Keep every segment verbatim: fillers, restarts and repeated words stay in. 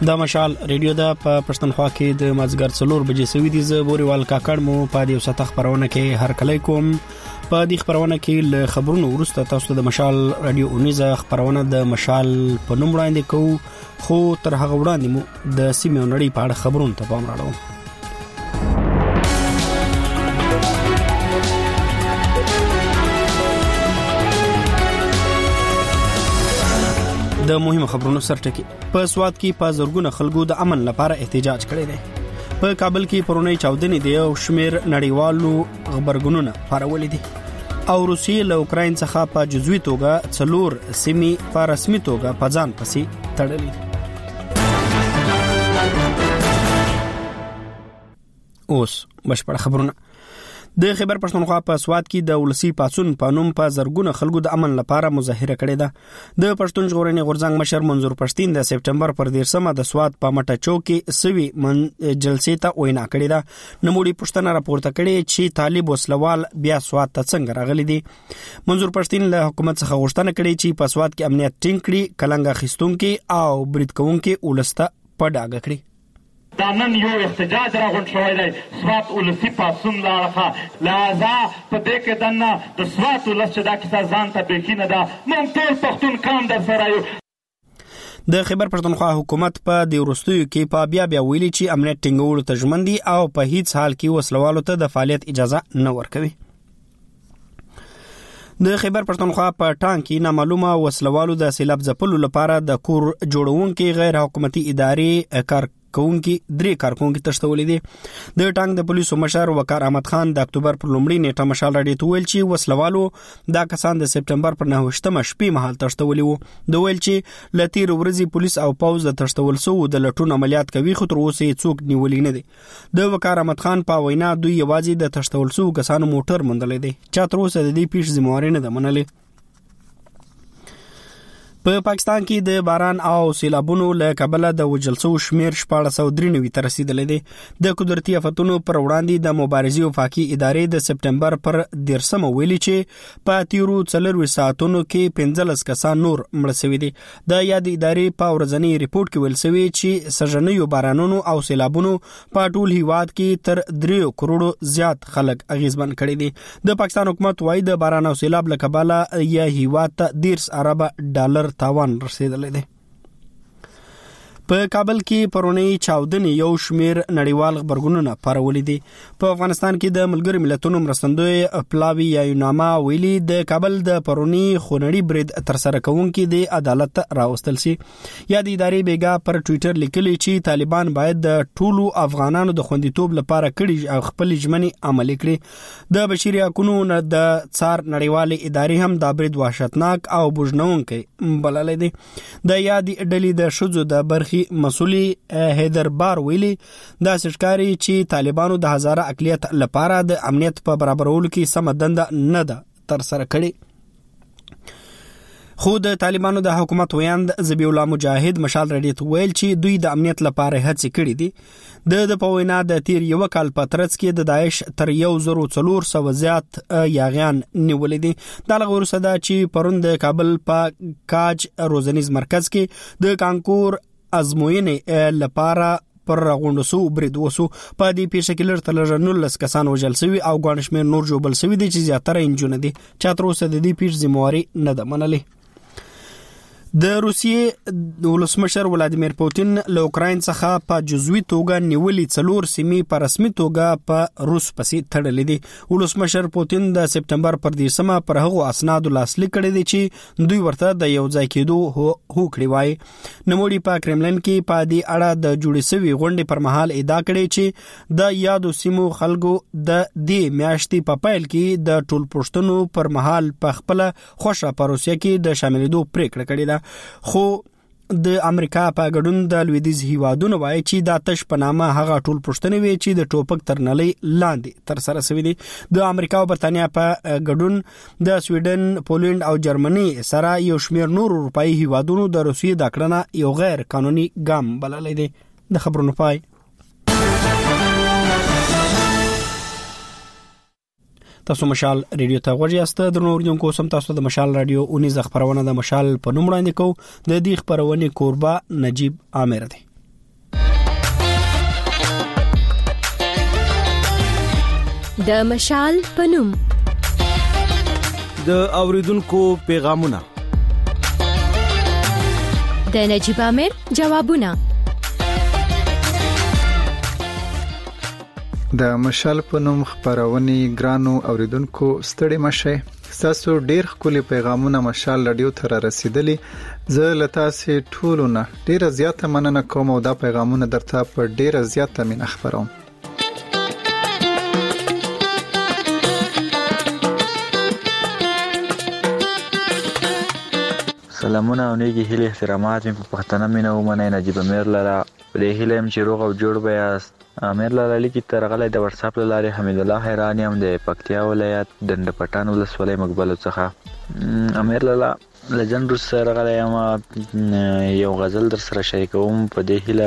دا مشال ریډیو دا په پښتونخوا کې د مازګر څلور بجې سوي دي. زه بوريوال کاکړ مو په دې وسه خبرونه کې هر کله کوم. په دې خبرونه کې له خبرونو ورسته تاسو د مشال رادیو اونیزه خبرونه د مشال په نوم وړاندې کوو، خو تر هغه وړاندې مو د سیمې نړۍ په اړه خبرونه ته پام راوړو. د مهمه خبرونو سرټکی په سواد کې په زورګونه خلکو د امن لپاره احتجاج کړی دی. په کابل کې پرونی چاودنې دی او شمیر نړیوالو خبرګونونه پارولې دي او روسیې له اوکراین څخه په جزوي توګه څلور سیمې په رسمي توګه په ځان پسې تړلې. اوس بشپړ خبرونه. د خیبر پښتونخوا په سواد کې د ولسی پاتون په نوم په زرګونه خلکو د امن لپاره مظاهره کړې ده. د پښتون ژغورنې غورځنګ مشر منظور پښتين د سپټمبر پر دیرشمه د سواد په مټه چوک کې سوي من جلسې ته وینا کړې ده. نموړي پښتنه راپورته کړې چې طالب وسلوال بیا سواد ته څنګه راغلي دي. منظور پښتين له حکومت څخه غوښتنه کړې چې په سواد کې امنیت ټینګ کړي، کلنګ اخیستونکو او برید کوونکو ولسته په ډاګه کړي. دا نن یو احتجاج راغونډ شوی دی سوات ولسی پاسون لاړه لہذا په دې کې دنه د سوات ولس چې دا کیسه ځان ته بیخي نه ده موږ ټول پښتون قوم در سره یو. د خیبر پښتونخوا حکومت په دې وروستیو کې په بیا بیا ویلي چې امنیت ټینګولو ته ژمن دي او په هیڅ حال کې وسلوالو ته د فعالیت اجازه نه ورکوي. د خیبر پښتونخوا په ټانک کې نامعلومه وسلوالو د سیلاب ځپلو لپاره د کور جوړونکو غیر حکومتي ادارې کار کوونکی درې کارکونکو تشتولې دي. د ټانک د پولیسو مشر وقار احمد خان د اکتوبر پر لومړۍ نیټه مشال راډیو ته ویل چې وسلوالو دا کسان د سپټمبر پر نهمه شپې مهال تشتولې وو. د ویل چې لتیر ورځي پولیس او پوز د تشتول سو د لټون عملیات کوي، خو تر اوسه څوک نیولې نه دي. د وقار احمد خان په وینا دوی یوازې د تشتول سو کسانو موټر موندلې دي چې تر اوسه د دې پیښ ذمہواري نه ده منلې. په پا پاکستان کې د باران او سیلابونو له کبله د وجلسو شمیر شپږ سوه درې نوي ته رسیدلې دي. د قدرتي آفتونو پر وړاندې د مبارزې وفاقي ادارې د سپټمبر پر دیرشمه ویلي چې په تیرو څلور ساعتونو کې پنځلس کسان نور مړه شوي دي. د یاد ادارې په ورځنی ریپورت کې ویل شوی چې سږنیو بارانونو او سیلابونو په ټول هیواد کې تر درې کروڑو زیات خلک اغیزمن کړي دي. د پاکستان حکومت وايي د باران او سیلاب له کبله یا هیواد ته دیرش ارب ډالر تاوان رسیدلې ده. په کابل کې پرونی چاودنې یو شمیر نړیوال خبرګونونه پارولې دي. په افغانستان کې د ملګری ملتونو مرستندوی پلاوی یا یوناما ویلي د کابل د پرونی خونړي برید تر سره کوونکي د عدالت راوستل سي. یا د ادارې بیګا پر ټوئیټر لیکلي چې طالبان باید د ټولو افغانانو د خوندیتوب لپاره کړي او خپل ژمنې عملي کړي. د بشري حقوقو د څار نړیوال ادارې هم د برید وحشتناک او بوجنونکي بللې دي. د یاد ډلې د شذو د برخي مسؤلی هیدر بار ویلي دا سشکاري چې طالبانو د هزاره اقلیت لپاره د امنیت په برابرولو کې سم دنده نه ده تر سره کړي. خو د طالبانو د حکومت ویاند ذبیح الله مجاهد مشال راډیو ته ویل چې دوی د امنیت لپاره هڅې کړې دي. د د پوینا د تیر یو کال په ترڅ کې د داعش تر یو زرو څلور سوه زیات یاغیان نیولې دي. دا لغور صدا چې پرون د کابل په کاج روزنیز مرکز کې د کانکور ازموینې لپاره پر غونډو سو برید وسو. په دې پیښه کې لږ تر لږه نولس کسان وژل شوي او ګڼ شمېر نور ژوبل شوي دي چې زیاتره نجونې دي چې تر اوسه د دې پیښې ذمہواري نه ده منلې. د روسیې ولسمشر ولادیمیر پوتین له اوکراین څخه په جزوي توګه نیولې څلور سیمې په رسمي توګه په روس پسې تړلې دي. ولسمشر پوتین د سپټمبر پر دیرشمه پر هغو اسنادو لاسلیک کړي دي چې دوی ورته د یو ځای کېدو هوکړې وایي. نوموړي په کرملین کې په دې اړه د جوړې شوې غونډې پر مهال ادعا کړې چې د یادو سیمو خلکو د دې میاشتې په پیل کې د ټول پښتنو پر مهال په خپل خوښه په روسیه کې د شاملېدو پریکړه کړې ده. خو د امریکا په ګډون د لویدیځ هیوادونو وایي چې دا تش په نامه هغه ټول پښتنې وي چې د ټوپک تر نلۍ لاندې تر سره شوي دي. د امریکا او برتانیا په ګډون د سویډن، پولند او جرمني سره یو شمېر نور اروپایي هیوادونو د روسیې د کړنه یو غیر قانوني ګام بللی دی. د خبرونو پای. تاسو مشال ریډیو ته غوږی یاست. د نوردونکو سم تاسو د مشال رادیو اونیز خبرونه د مشال په نوم وړاندې کوو. د دې خبرونه کوربه نجیب عامر دی. د مشال پنوم د اوریدونکو پیغامونه د نجيب امیر جوابونه د مشال پنوم خبرونی ګرانو اوریدونکو ستړي مشه تاسو ډیر خولي پیغامونه مشال رادیو ته رسیدلی زه لتا سي ټولونه ډیر زیاته مننه کوم او دا پیغامونه درته په ډیر زیاته من خبروم. سلامونه او نیکی هیله احترامات می په پښتنه مینه ومنه نجيب امیر لرا د هیله يم چې روغ او جوړ بیاست. امیر لاله لیکي ترغله د واتس اپ لاره حمید الله حیرانی هم د پکتیا ولایت دند پټان ولسوالۍ مقبل څخه امیر لاله لجند سره غلې ما یو غزل در سره شریکوم په دې هیله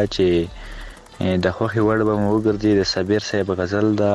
چې د خوخي وړ به مو ګرځي د صابر صاحب غزل دا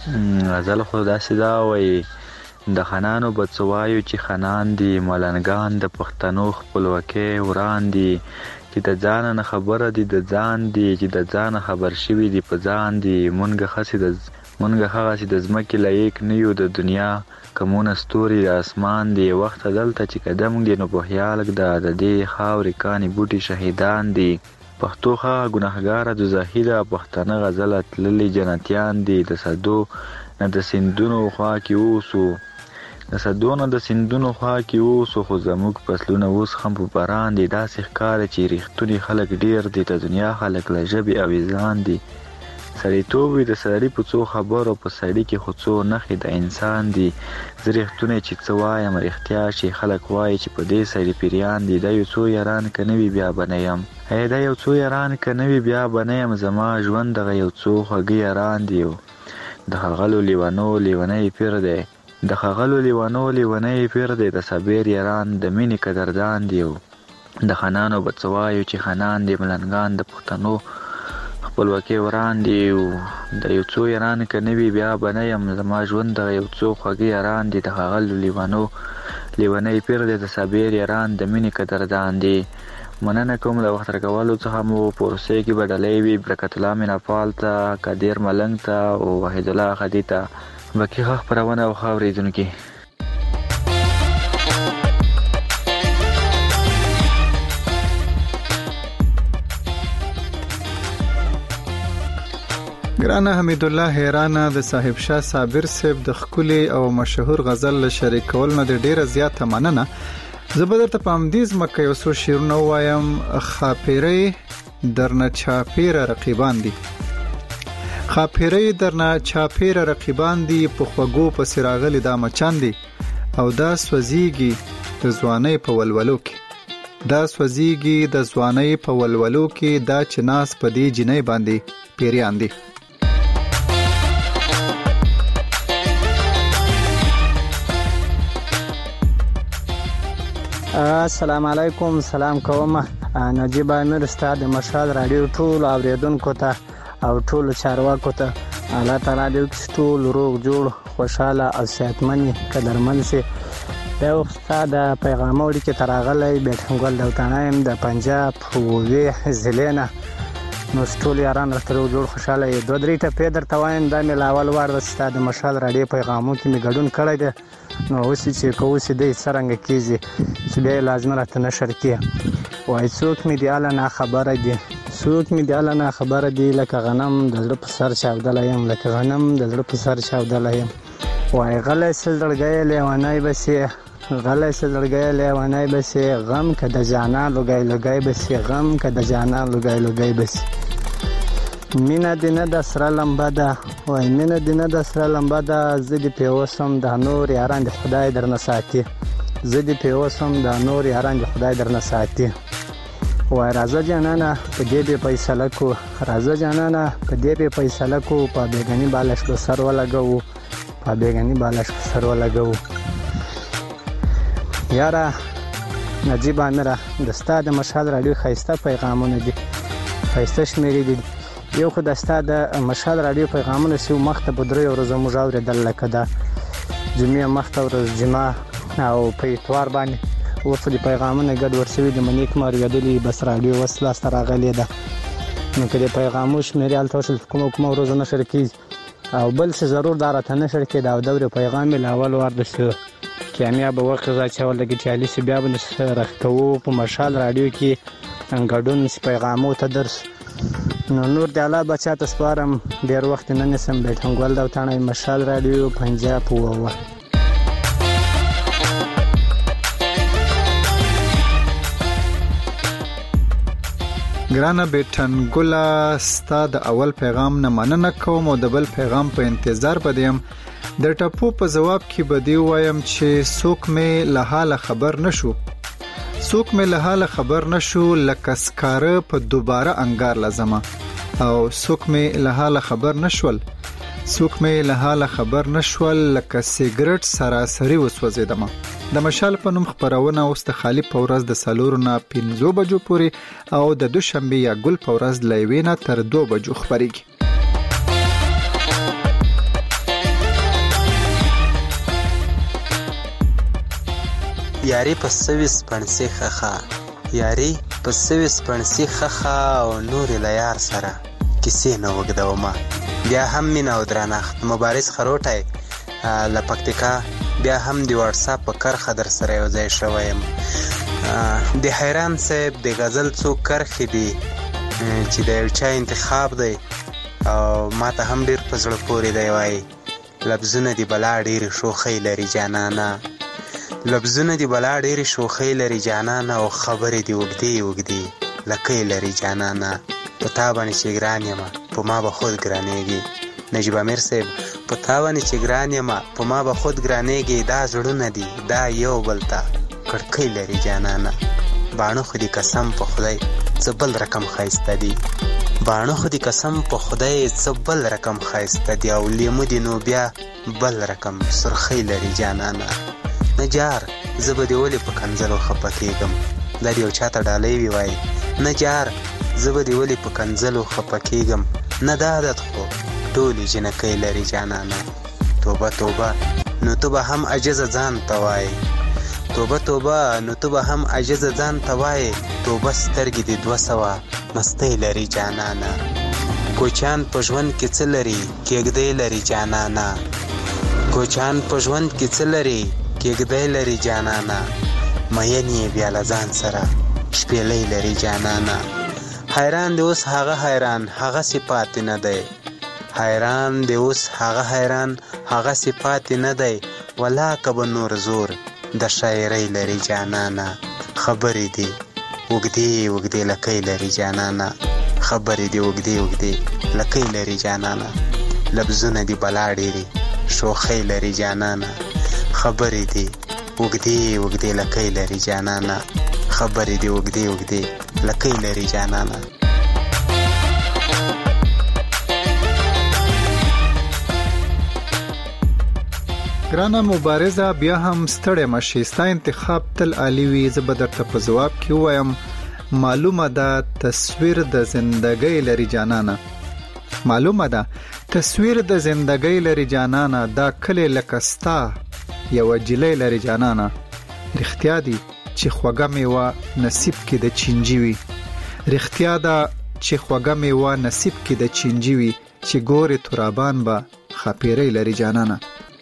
غزل خو داسې دا وای د خنانو بچوایو چې خنان دي ملنګان د پښتنو خپلواکي وران دي چې د ځان نه خبره دي د ځان دي چې د ځان خبر شوي دي په ځان دي مونږه خسي د مونږه هغه چې د زمکه لایق نه یو د دنیا کومونه ستوري د اسمان دي وخت دلته چې قدم دي نو په خیال د دې خاورې کاني بوټي شهیدان دي پښتو ښه ګناهګار د زاهده پښتنه غزل تللي جنتیان دي د صدو نه د سندونو خوا کې اوسو د صدونو د سندونو خوا کې اوسو خو زموږ فصلونه اوس هم په باران دي داسې ښکاره چې ریښتونی خلک ډیر دي د دنیا خلک له ژبې اویزان دي سړیتوب وي د سړي په څو خبرو په سړي کې خو څو نښې د انسان دي زه ریښتونی چې څه وایم رښتیا چې خلک وایي چې په دې سړي پیریان دي دا یو څو یاران که نه وي بیا به نه یم ای دا یو څو یاران که نه وي بیا به نه یم زما ژوند دغه یو څو خوږه یاران دي د ښاغلو لیونو لیونی پیر دی د خغلو لیوانو لیوانې پیر دی د صابر یاران د مینې قدردان دی د خنانو بچوایو چې خنان دی ملنګان د پښتنو خپلواکي وران دی د یو څو یاران که نه وي بیا به نه یم زما ژوند د یو څو خوږه یاران دی د خغلو لیوانو لیوانې پیر دی د صابر یاران د مینې قدردان دی. مننه کوم د وخت راکولو څخه مو پروسې کې بدلې وي برکت الله میناپال ته قادر ملنګ ته او وحید الله خدی ته باقي ښه خپرونه او ښه اورېدونکي. ګرانه حمید الله حیرانه د صاحب شاه صابر صاحب د خولي او مشهور غزل شریک کول نه ډیره زیاته مننه. زه به درته په همدې ځمکه یو څو شعرونه وایم خاپیرې درنه چاپیره رقیبان دي خاپیرې درنه چاپیره رقیبان دي په خوږو په سراغلي دا مچان دي او دا سوځيږي د ځوانۍ په ولولو کې دا سوځيږي د ځوانۍ په ولولو کې دا چناس په دې جنۍ باندې پیریان دي. السلام علیکم سلام کوم نجيب امیر استاد مشال رادیو ټول اوریدونکو ته او ټول چارواکو ته الله تعالی دې ټول روغ جوړ خوشاله او صحتمن قدرمن سي. دا استاد پیغام وړي چې تراغلې بیٹنګول دوتانایم د پنجاب وې زلینا نو ټول یاران راته جوړ خوشاله یې دوه درې ته پیدر توان د ملاول وار د استاد مشال رادیو پیغامو کې می ګډون کړی دی نو اوس چې کوسې دې څنګه کیږي چې به لازم راته نشر کړي وای څوک می دی اله نه خبره دي څوک می دی اله نه خبره دي لکه غنم د زړه په سر چاودل یم لکه غنم د زړه په سر چاودل یم وای غلې سلړګې لیوانای بسې غلې سلړګې لیوانای بسې غم کده جانا لګای لګای بسې غم کده جانا لګای لګای بسې مینا دینه د سره لمبا ده وای مینا دینه د سره لمبا ده زدي پیوسم د نور یاران د خدای درنه ساتي زدي پیوسم د نور یاران د خدای درنه ساتي وای راځه جانانه په دې به فیصله کو راځه جانانه په دې به فیصله کو په بیگانی بالش کو سر ولګو په بیگانی بالش کو سر ولګو. یارا نجيب امیر د استاد مشال رادیو خیسته پیغامونه دي خیسته شمیرې دي یو خو د استاد مشال رادیو پیغامونه سیو مخته بدري ورځو مجاور دل لکه دا جمعه مخته ورځ جمعه او په اتوار باندې وفد پیغامونه ګډ ورسوي د منیک مار غدلی بس رادیو وسلا سره غلې ده نو کله پیغامو شمیرې ال تاسو کوم کوم ورځ نشر کیږي او بل څه ضرور دا راته نشر کې دا دور پیغام مې لاول ورده شو کامیاب وقزا چې ولګي چې علي سي بیا به رختو په مشال رادیو کې انګډون پیغامو ته درس نو نور د الله بچا ته سپارم ډیر وخت نه نسم بیٹنګول دا تانه مشال رادیو پنجاب وو ګرانه بیٹنګولا ستا د اول پیغام نه مننه کوم او د بل پیغام په انتظار بدیم د ټپو په جواب کې بدی وایم چې څوک مې له حاله خبر نشو څوک مې له حاله خبر نشو لکه سکاره په دوباره انګار لازمه او څوک مې له حاله خبر نشول څوک مې له حاله خبر نشول لکه سیګریټ سراسری وسوځیدم د مشال په نوم خبرونه اوس د خالی په ورځ د سالور نه پنځو بجو پورې او د دوشنبه یا ګل په ورځ لوینا تر دوه بجو خبريږي یاری په سويس پنسي خخه یاری په سويس پنسي خخه او نور لیار سره کیسې نو وګدوما بیا هم مینا او درناخت مبارز خروټای لپکتیکا بیا هم دی واتس اپ په کرخه در سره یو ځای شوم د حیران صاحب د غزل څو کرخې دي چې د یو چا انتخاب دی او ماته هم ډیر په زړه پورې دی وای لفظونه دی بلا ډیر شوخی لري جانانا لفظونه دی بلا ډیر شوخی لري جانانا او خبرې دی وګدي وګدي لکه لري جانانا په تا باندې چې ګران یم په ما به خود ګرانېږي نجیب امیر صاحب په تا باندې چې ګران یم په ما به خود ګرانېږي دا زړونه دي دا یو بل ته کړکۍ لري جانانه باڼه خو دې قسم په خدای څه بل رقم ښایسته دي باڼه خو دې قسم په خدای څه بل رقم ښایسته دي او لیمو دې نو بیا بل رقم سرخۍ لري جانانه نجار زه به دې ولې په کنځلو خفه کېږم دا دې یو چا ته ډالۍ وي وایي نجار زه به دې ولې په کنځلو خفه کېږم نه دا عادت خو ټولې جنکۍ لري جانانه توبه توبه نو ته به هم عجزه ځان ته وایې توبه توبه نو ته به هم عجزه ځان ته وایې توبه سترګې دې دوه سوه مستۍ لري جانانه کوچیان په ژوند کې څه لري کېږدۍ لري جانانه کوچیان په ژوند کې څه لري کېږدۍ لري جانانه مین یې بیا له ځان سره شپېلۍ لري جانانه حیران دی اوس هغه حیران هغه صفات نه دی حیران دی اوس هغه حیران هغه صفات نه دی ولا کبه نور زور د شاعرۍ لري جانانه خبرې دی وګدي وګدي لکۍ لري جانانه خبرې دی وګدي وګدي لکۍ لري جانانه لفظونه دی بلا ډېرې شوخۍ لري جانانه خبرې دی وګدي وګدي لکۍ لري جانانه خبرې دی وګدي وګدي لکۍ لري جانانه ګرانه مبارزه بیا هم ستړی مشي ستا انتخاب تل عالی وي زه به درته په ځواب کې وایم معلومه ده تصویر د زندګۍ لري جانانه معلومه ده تصویر د زندګۍ لري جانانه دا کلی لکه ستا یوه جلۍ لري جانانه رښتیا دي چې خوږه میوه نصیب کې د چینجي وي رښتیا ده چې خوږه میوه نصیب کې د چینجي وي چې ګورې ترابان به خاپیرۍ لري جانانه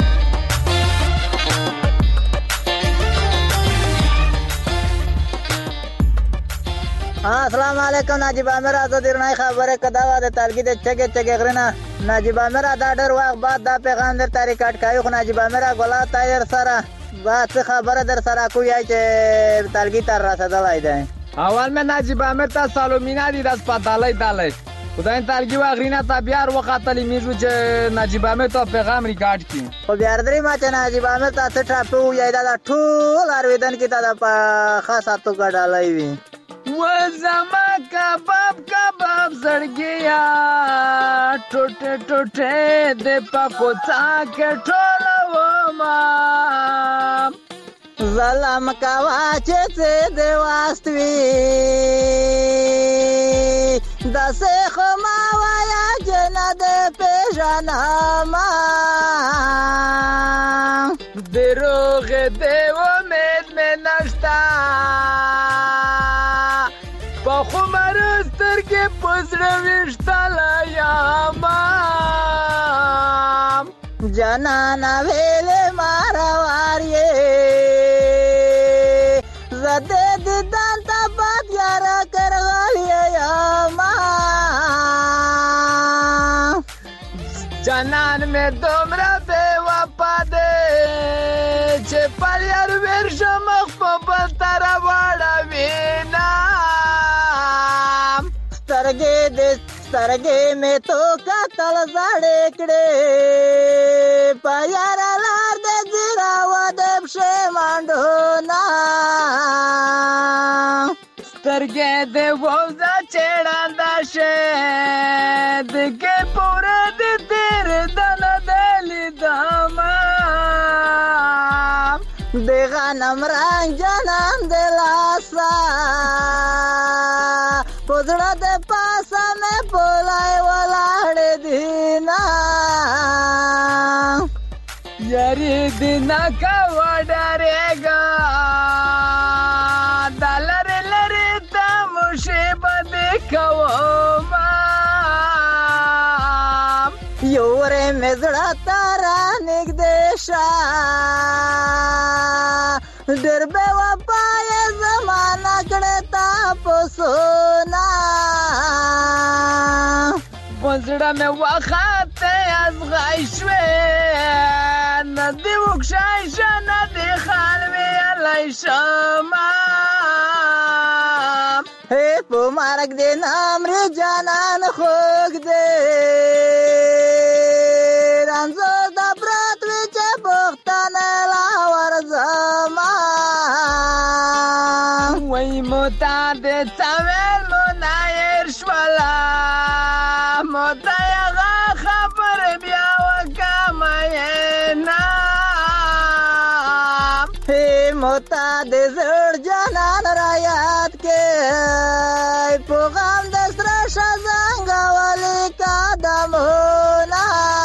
السلام علیکم ناجیب امیر آزاد رنای خبره کدا و د تلګي د چګه چګه غرنه ناجیب امیر دا ډېر وخت بعد دا پیغام در تاریخ کټ کایو ناجیب امیر ګلا تایر سره با څه خبره در سره کوی چې تلګي تر رسیدلای دی اول مې ناجیب امیر ته سالومینا دي د سپدالای دالای خدای تلګي و غرینه ته بیا وختلی میجو چې ناجیب امیر ته پیغام ریکارډ کړي خو بیا درې ما چې ناجیب امیر ته څه ټاپو یای دا ټول ارویدن کې دا په خاصه تو ګډالای وي و زما کباب کباب زړګیا ټوټه ټوټه د پکو څاکه ټولو ما ظلم کوا چې څه د واستوي د سه خما وایا جنت پېژنما دروغ دی امید مې نشتا په خمر سترګې پزړه وشتل یاما جانان ویلې ماروار یې زده دیدان ته باد یار کرغلی یما جانان میں دومره بے وفا دے چې پر یار ورشه مخ په بل طرف واړوینا سترګې دې سترګې مې تو قتل زړې کړې په یار لار دې زیرا و دې پښېمانډونا سترګې دې ووزه چېړنده شه دګې پوره دې تېر دنه دې لیدمه د غنم رنګ جانان د لاسا پزړه د پاسه مې بولای ولاړې دینا یاري دینا کا وډارېګا دلر لری ته مصیبت کوما یوره مې زړه تارا نګدې شا ډېر بے وفا یې زمانہ کړه تا پسونا پزړه مې وخته از غیشوي ندی وښای شنه دی خال وی لای شما هې په مارګ دې نام ر جانان خوګ دې رانزو د برات وچ بوختانه لا ورزما وای موتا دې څویل مو نایر شولا موتا هغه خبر بیا وکماینا هې موتا دې زړ جانان را یاد کې پیغام د سره شزنګ ولي قدمونه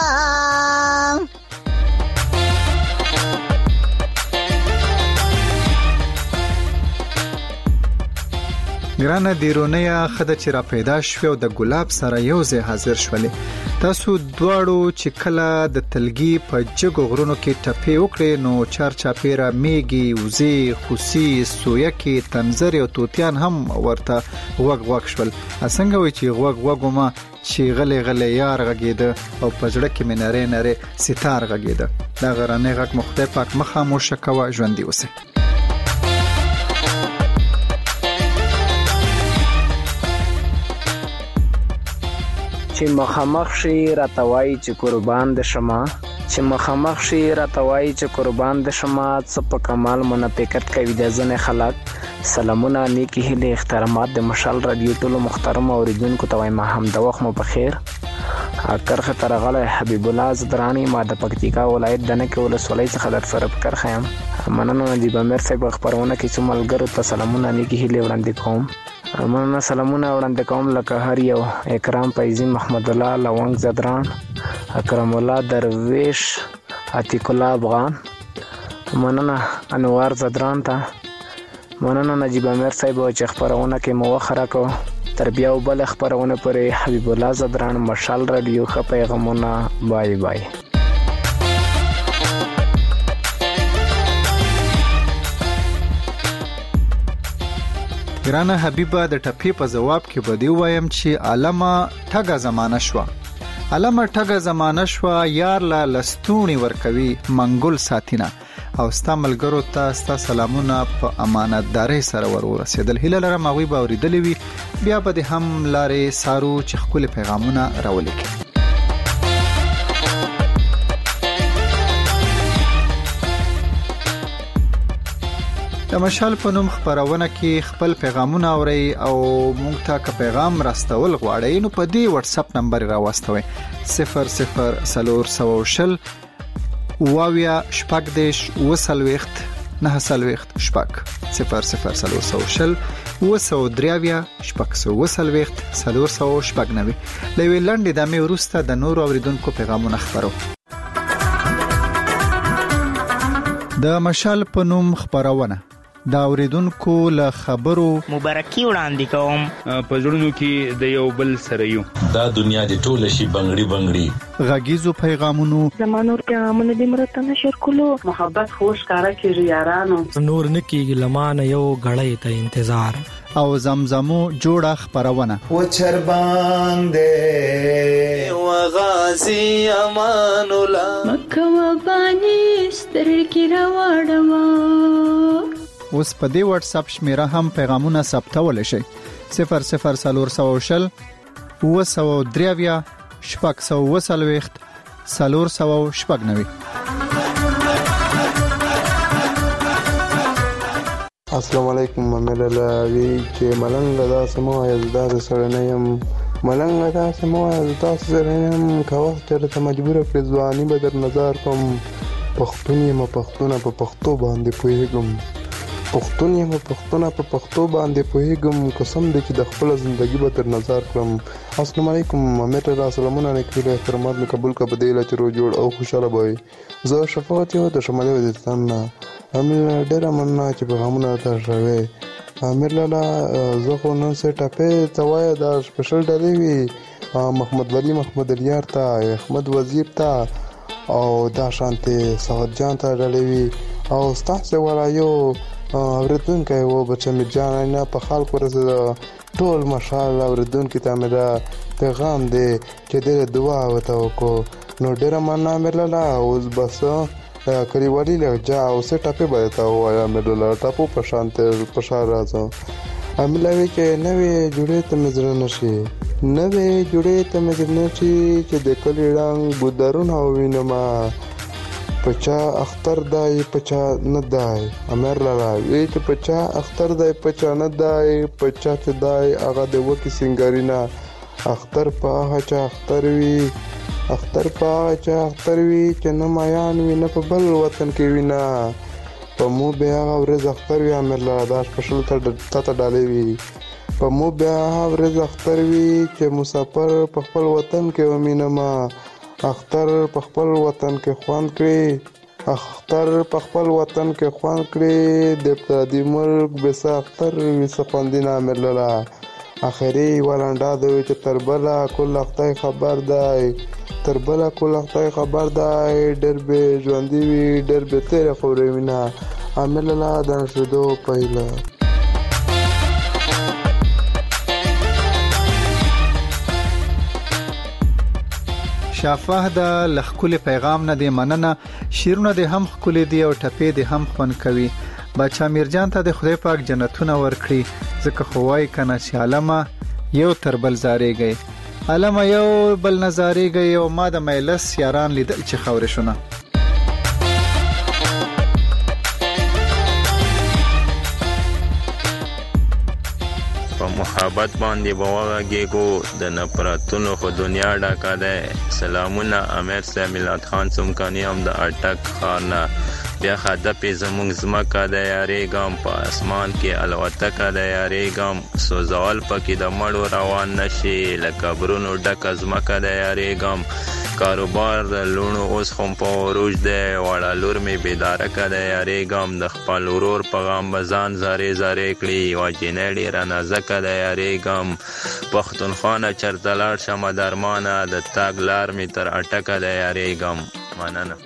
ګرانه دیرونیا خده چې را پیدا شو د ګلاب سره یو ځای حاضر شولې تاسو دواړو چې کله د تلګي په جګو غرونو کې ټپې وکړې نو چار چاپیره میږي وزي خوسي سویکي تنزر او توتیان هم ورته وګ وګ شول څنګه وي چې وګ وګما چې غلې غلې یار غږیده او پزړه کې مناره نره ستار غږیده دا غرانه غږ مخته پاک مخاموش کوا ژوندۍ اوسه چې مخامخ شي راتوي چې قربان د شمه چې مخامخ شي راتوي چې قربان د شمه څه په کمال منافقت کوي د ځنه خلک سلامونه نیکی هله احترامات د مشال رادیو ټولو محترم اوریدونکو ته وایم هم د وخت مو په خیر اکرخه ترغله حبیب الله زدرانی ما د پکتیکا ولایت دنه کې ولسوالۍ څخه در سره کرخه یم مننه نجیب امیر صاحب خبرونه کې چې ملګرو ته سلامونه نیکی هله وړاندې کوم مننه سلامونه وړاندې کوم لکه هر یو اکرام فیضی محمد الله لونګ زدران اکرم الله درویش عتیق الله افغان مننه انوار زدران ته مننه نجیب امیر صاحب چې خبرونه کې مو خره کو تربیه او بل خبرونه پرې حبیب الله زدران مشال رادیو خ پیغامونه بای بای ګرانه حبیبه د ټپی په جواب کې بدی وایم چې عالمه ټګه زمانہ شو عالمه ټګه زمانہ شو یار لا لستونی ورکوي منګل ساتینا او ستاملګرو ته ستا سلامونه په امانتداري سره ورورسېدل هله لرم اوی به اوریدلې وي بیا به هم لارې سارو چې خپل پیغامونه راولېږي د مشال په نوم خبرونه کې خپل پیغامونه اوري او مونږ ته که پیغام راستول غواړئ نو په دې واتس اپ نمبر راوستوي صفر صفر سلور سوشل واویا شپږ دیش وسلويخت نه سلويخت شپږ صفر صفر سلور سوشل وسو دریاویا شپږ سو وسلويخت سلور سو شپږ نوي لوي لنډ د مې ورسته د نور اوریدونکو پیغامونه خبرو د مشال په نوم خبرونه دا اوریدونکو له خبرو مبارکي وړاندې کوم. په زړونو کې د یو بل سره یو. دا دنیا د ټوله شي بنگړي بنگړي. غږیزو پیغامونو زمانور پیغامونه د مرته نشر کولو محبت خوش کارا کیږي یارانو. نور نکیږي لمانه یو غړې ته انتظار. او زمزمو جوړه خبرونه. و چربان دې و غازی امان الله مکه و بانی سترګې راوړم. اوس په دې واتس اپ شمیره هم پیغامونه ثبتول شي. صفر صفر سلور سو شل و سو دریویا شپږ سو وسلويخت سلور سو شپږ نوي. السلام علیکم. مې لاوي چې ملنګ دا سمو یزدا سره نه يم ملنګ دا سمو یزدا سره نه يم کاوه چې مجبور کړ ځواني به در نظر کوم. پښتون یم پښتون په پښتو باندې پوهیږم پښتون یم پښتون په پښتو باندې پوهیږم قسم دې چې د خپل ژوندۍ به تر نظر کړم. السلام علیکم. مې ته سلامونه نیکه احترامات مې قبول کا بدیله چې رو جوړ او خوشاله وای. زه شفاعت یو د شمالي وزیرستان نه امیر ډیر مننه چې پیغامونه ته شوي. امیر لالا زه خو نن څه ټاپه توای دا سپیشل ډالې وی محمد ولی محمد الیار ته احمد وزیر ته او دا شانته سعود جان ته ډالې وی او ستاسو ولایو اوریدونکو و بچا می جان نه په خال کورسه ټول ماشاءالله اوریدونکو ته مې دا پیغام دی چې د دعا وته کو نو ډیر مننه مې لاله. اوس بس کلیوالي لهجه او څه ټاپه به تا وایا مې لاله ټاپو په شانته په شار راځو. املوي کې نوې جوړې ته مزر نشي نوې جوړې ته مزر نشي چې د کلی رنگ بودرونه وینما پچا اختر دای پچا نه دای. امر لاله وی چې پچا اختر دای پچا نه دای پچا چې دای هغه د وکی سنگارینا اختر په هچا اختر وی اختر په هچا اختر وی چې نه مایان وی نه په بل وطن کې وینا په مو بیا ورځ اختر وی. امر لاله دا سپیشل ته ته ډالې وی په مو بیا ورځ اختر وی چې مسافر په خپل وطن کې ومینما اختر په خپل وطن کې خوان کړي اختر په خپل وطن کې خوان کړي د پردي ملک بس اختر وس خوندینا مللا اخري ولاندا دوی چې تربلا کول اختای خبر دای تربلا کول اختای خبر دای ډر به ژوندۍ وی ډر به تیر خوري وینا عمللا د شدو پهلا. شافه د لخکول پیغام نه دی مننه. شیرونه د هم خکول دی او ټپې د هم خون کوي. بچا میرجان ته د خدای پاک جنتونه ورکړي ځکه خوای کنه چې علامه یو تر بل زاریږي علامه یو بل نظریږي او ما د مجلس یاران لیدل چې خوري شونه. په محبت باندې بواږي کو د نفرتونو خو دنیا ډکه ده. سلامونه امیر صاحب میلاد خان سمکانی هم د اٹک خانه بیا هدف زمونږ زمکه د یاري ګام په اسمان کې الوتکه د یاري ګام سوزول پکې د مړو روان نشي لکه برونو ډک زمکه د یاري ګام کاروبار د لونو اوس هم په وروج دی وړه لور می بیداره که د یاري ګام د خپل ورور په غام بزان زارې زارې کړي واجینې ډېره نازکه د یاري ګام پښتونخوا نه چرته لاړ شمه درمانه د تګ لار می تر اټکه د یاري ګام. مننه.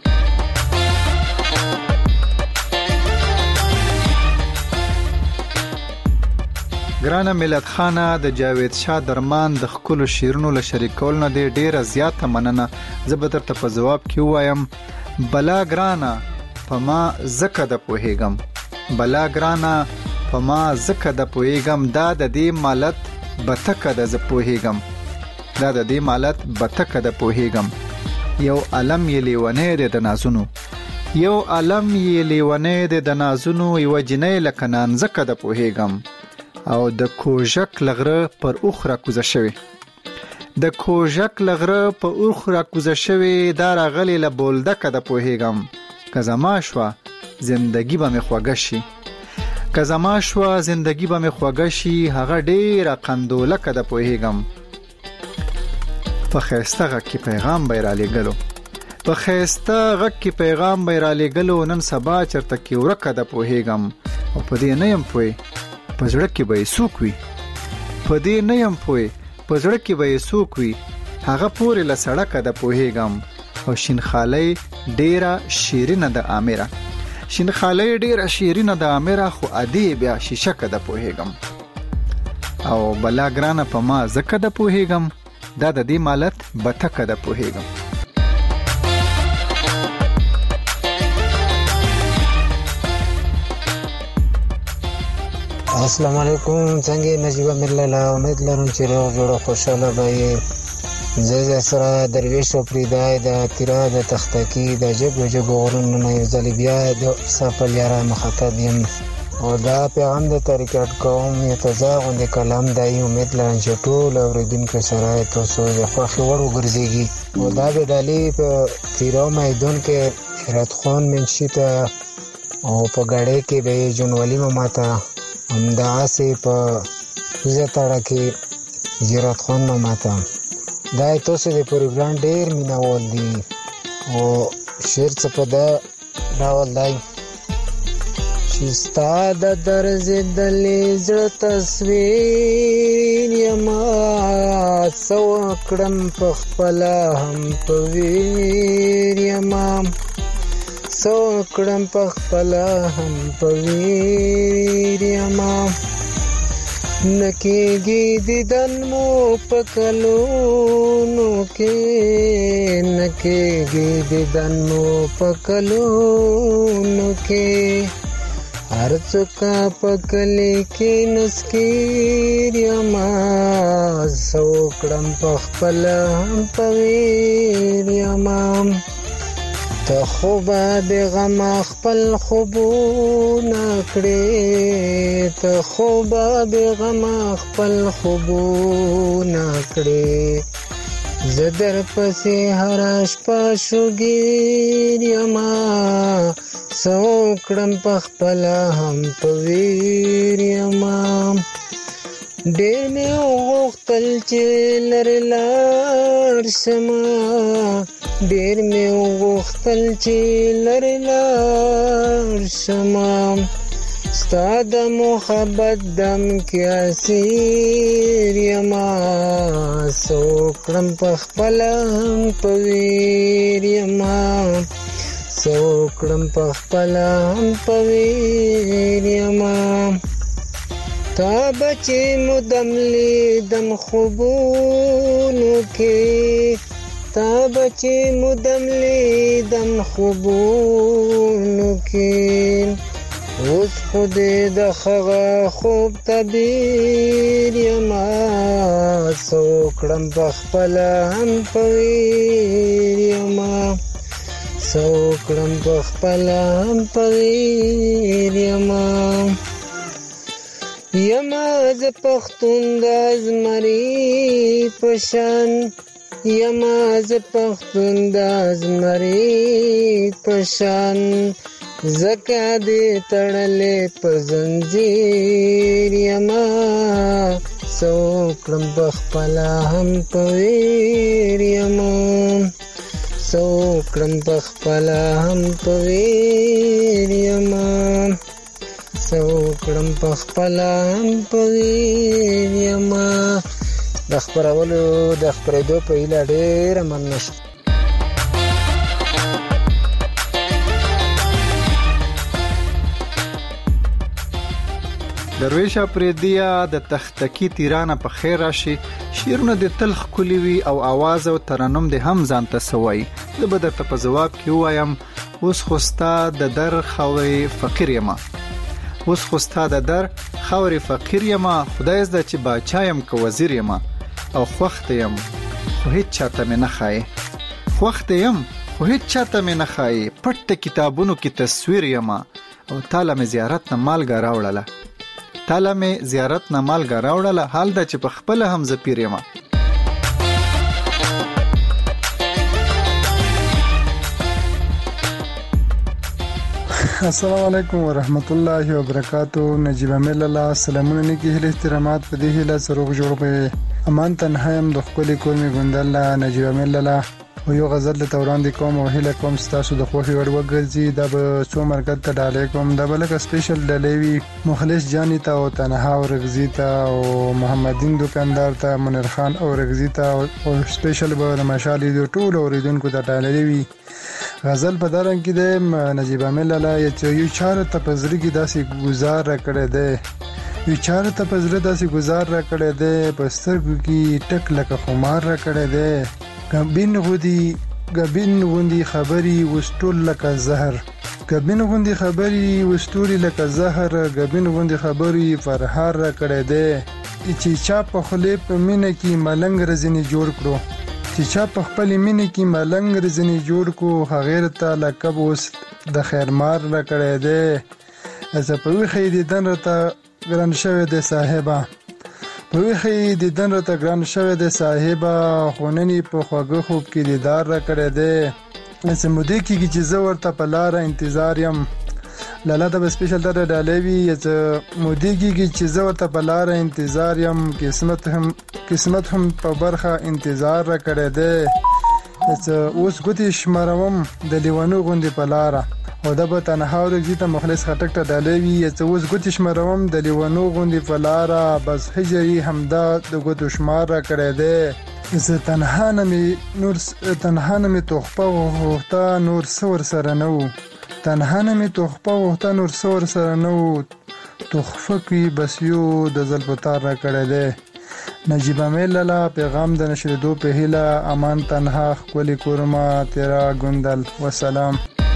ګرانه ملت خانه د جاوید شاه درمان د خپل شیرونو له شریکول نه دی ډیره زیاته مننه. زه به درته په جواب کې وایم بلا ګرانه په ما زکه د پوهیګم بلا ګرانه په ما زکه د پوهیګم دا د دې مالت بتکه د ز پوهیګم دا د دې مالت بتکه د پوهیګم. یو علم یې لیونه د نازونو یو علم یې لیونه د نازونو یو جنې لکنان زکه د پوهیګم او د کوژک لغره پر اخره کوزه شوی د کوژک لغره په اخره کوزه شوی دا راغلی له بولدکه د پوهیګم. که زما شوه زندگی به مې خوږه شي که زما شوه زندگی به مې خوږه شي هغه ډیره قندولکه د پوهیګم. په ښایسته غږ کې پیغام به یې رالیږلو په خيسته غږ کې پیغام به را لېږلو نن سبا چرته کې ورکه ده پوهېږم او په دې نه یم پوه په زړه کې به یې څوک وي په دې نه یم پوه په زړه کې به یې څوک وي هغه پورې له سړکه ده پوهېږم او شینخالۍ ډېره شیرینه ده آمره شینخالۍ ډېره شیرینه ده آمره خو عادي بیا شیشکه ده پوهېږم او بلا ګرانه په ما ځکه ده پوهېږم دا د دې مالت بتکه ده پوهېږم السلام علیکم څنګه نجیبه ملله امید لرم چې روغ جوړ خوشاله به زه سره درویش او پریدای د تیرا د تختکی د جګو جګو غرونو نه یو ځل بیا د سفر یاره مخاطب یم او دا پیغام د طریقت کوم یو تازه غونډه کلام دی امید لرم چې ټول اوریدونکو سره تاسو د خوښي وړ وګرځيږي او دا به ډالي په تیرا میدان کې رات خان منشته او په غاړې کې به جنولي ماته همداسې په زیاتره کې زیارت خان ماته دا تاسو د پروګرام ډېر میناوال دي او شعر څه په دا ډول دی چې ستا د درز دلې زړه تصویر یما څو کړم په خپله هم په ویر یما څو کړم په خپله هم په ویر یما نکیږي دیدن مو په کلونو کې نکیږي دیدن مو په کلونو کې هر څوک په کلی کې نسکیر یما څو کړم په خپله هم په ویر یما ته خو به د غم خپل خوبونه کړې ته خو به د غم خپل خوبونه کړې زه در پسې هره شپه شوګیر یما څه وکړم په خپله هم په ویر یما ډېر مې وغوښتل چې لرې لاړ شمه ډېر مې وغوښتل چې لرې لاړ شمه ستا د محبت دم کې اسیر یما څه وکړم په خپله هم په ویر یما څه وکړم په خپله هم په ویر یما تا بچې مدم لیدم خوبونو کې تا بچې مدم لیدم خوبونو کې اوس خو دې د هغه خوب تعبیر یما څه وکړم په خپله هم په ویر یما څه وکړم په خپله هم په ویر یما یما زه پښتون د زمري په شان یما زه پښتون د زمري په شان زکه دې تړلې په زنځیر یما څه وکړم په خپله هم په ویر یما څه وکړم په خپله هم په ویر یما څه وکړم په خپله هم په ویر یما د خپرولو د خپرېدو په هیله ډېره مننه شوم درویش اپریدیا د تختکی تیرانه په خیر راشي شیرونه د تل ښکلي وي او आवाज او ترنم د هم ځان ته سوي زه به درته په ځواب کې وایم اوس خو ستا د در خاورې فقیر یم اوس خو ستا د در خاورې فقیر یم خدای زده چې باچا یم که وزیر یم او خوښته یم خو هیڅ چاته مې نه ښایي خوښته یم خو هیڅ چاته مې نه ښایي پټ کتابونو کې تصویر یم او تاله مې زیارت نه مالګه راوړله تاله مې زیارت نه مالګه راوړله حال ده چې په خپله هم زه پیر یم السلام علیکم ورحمت الله وبرکاتو نجیب امیر الله سلامونه نیکی هیله احترامات په دې هیله سروغ جوړ به امان تنهایم د خپل کور می ګوندل نجیب امیر الله او یو غزل د وړاندې کوم او هیله کوم تاسو د خوښي وړ وګرځي دا به څو مرکز ته ډالې کوم دا بل کا سپیشل ډالې وی مخلص جانی ته او تنها او رغزی ته او محمدین دکاندار ته منیر خان او رغزی ته او سپیشل به د مشالې د ټول اوریدونکو ته ډالې وی غزل په دارن کې د نجیب امیر لاله یو چاره ته پزړی کې داسې گزار کړی دی یو چاره ته پزړه داسې گزار را کړی دی په سترګو کې ټک لکه خمار را کړی دی ګبین غودي ګبین غوندي خبري وستول لکه زهر ګبین غوندي خبري وستول لکه زهر ګبین غوندي خبري فرهار را کړی دی چې چا په خله په مینه کې ملنګ رزنی جوړ کړو چې چا په خپل مینه کې ملنګ رزنی جوړ کو غیر ته لقب اوس د خیرمار را کړی دی از په وخی دي دنرته ګران شوه د صاحبہ په وخی د دنرته ګران شوه د صاحبہ خوننی په خواږه خوب کې دیدار را کړی دی اس مودې کې چې زه ورته په لار انتظار یم لاله د سپیشل در ډالوي چې مودې کې چې زه ورته په لار انتظار یم قسمت هم قسمت هم په برخه انتظار را کړی دی چې اوس ګوتې شماروم د لیوانو غوندې په لاره او دا به تنها ورګزي ته مخلص خټک ته ډالوي چې اوس ګوتې شماروم د لیوانو غوندې په لاره بس هجري همدا د ګوتو شمار را کړی دی زه تنها نه مې نور تنها نه مې تحفه وغوښته نور څه ورسره نه وو تنها نه مې تحفه وغوښته نور څه ورسره نه وو تحفه کې بس یو د زلفطار را کړی دی نجیب امیر لاله پیغام د نشریدو په هیله امان تنها ښکلې کورما تیرا ګندل وسلام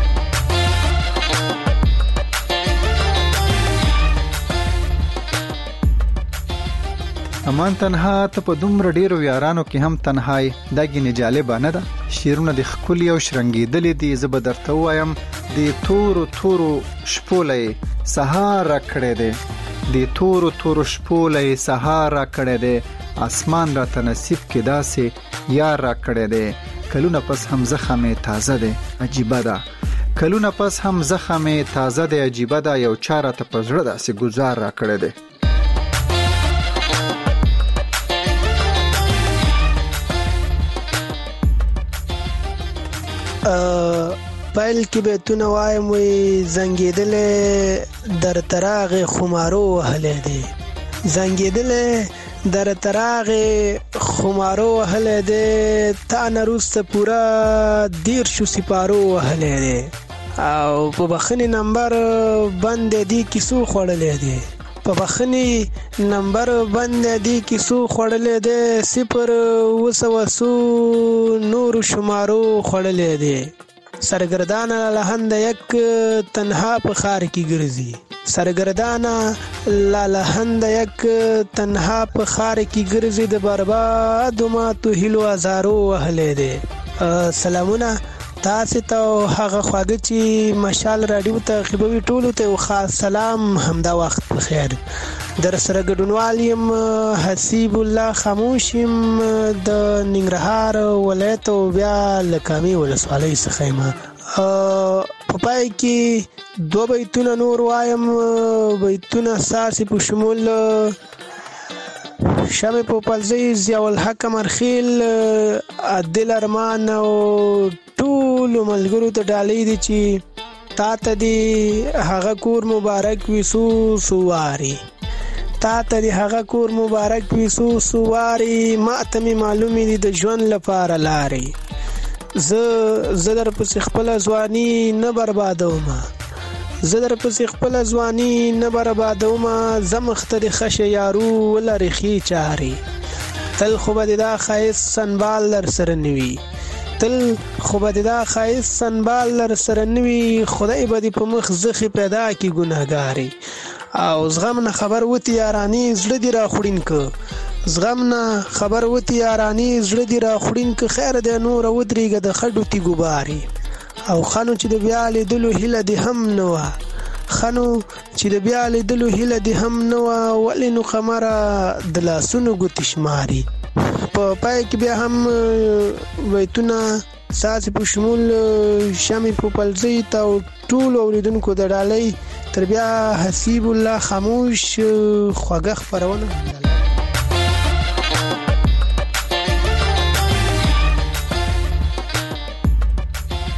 امان تنها ته په دومره ډیرو یارانو کې هم تنهای داګینه جالبه نه ده شیرونه د خکلی او شرنګیدلې دي زه به درته وایم د تورو تورو شپولې سهار را کړې ده د تورو تورو شپولې سهار را کړې ده اسمان را تنصیب کې داسې یار را کړې ده کلونه پس هم زخمه تازه ده عجیبه ده کلونه پس هم زخمه تازه ده عجیبه ده یو چاره ته پزړه داسې گزار را کړې ده پایل کې به تونه وایم وي زنګېدلې در تراغ خمارو وهلې دی زنګېدلې در تراغ خمارو وهلې دی تا نه وروسته پوره دیر شو سپارو وهلې دی او په بخښنې نمبر بند دی کیسو خوړلې دی په بخښنې نمبر بند دی کیسو خوړلې دی صفر وسو وسو نور شمارو خوړلې دی سرګردان لهند یک تنها په خار کې ګرځي سرګردان لهند یک تنها په خار کې ګرځي د برباد ما تو هلو هزارو وهلې دی سلامونه تاسو ته هغه خواږه چې مشال رادیو ته خبري ټولو ته خاص سلام همدا وخت بخیر در سره ګډونوالیم حسیب الله خاموشیم د ننګرهار ولایت او بیا لکامي ولسوالۍ څخه ما په پای کې دوه بیتونه نور وایم بیتونه ساسي په شمول شمه په پلزي ضیاء الحق مرخیل عادل ارمان او ټول ملګرو ته ډالې دي چې تا ته دی هغه کور مبارک وسو سواري تا ته دی هغه کور مبارک وسو سواري ما ته معلومې دي د ژوند لپاره لاري زه زدر په خپل ځواني نه بربادوم زدر په خپل ځواني نه بربادوم زمخته د خشه یارو ولري خي چاري تل خو به دا خایس سنبال لر سره نیوي تل خو به دا خایس سنبال لر سره نیوي خدای به دې په مخ زخه پیدا کی ګناهګاری او زغم نه خبر وتی یارانی زړه دی را خورین ک زغم نه خبر وتی یارانی زړه دی را خورین ک خیر د نور ودریګه د خډو تی ګباري او خانو چې د بیا لیدلو هله دی هم نو خانو چې د بیا لیدلو هله دی هم نو ولینو خمره د لاسونو ګوتشماري په پای کې بیا هم وایتونه ساسي په شمول شامي په پلزي تا ټول اوریدونکو د ډالۍ تر بیا حسیب الله خاموش خوګه خبرونه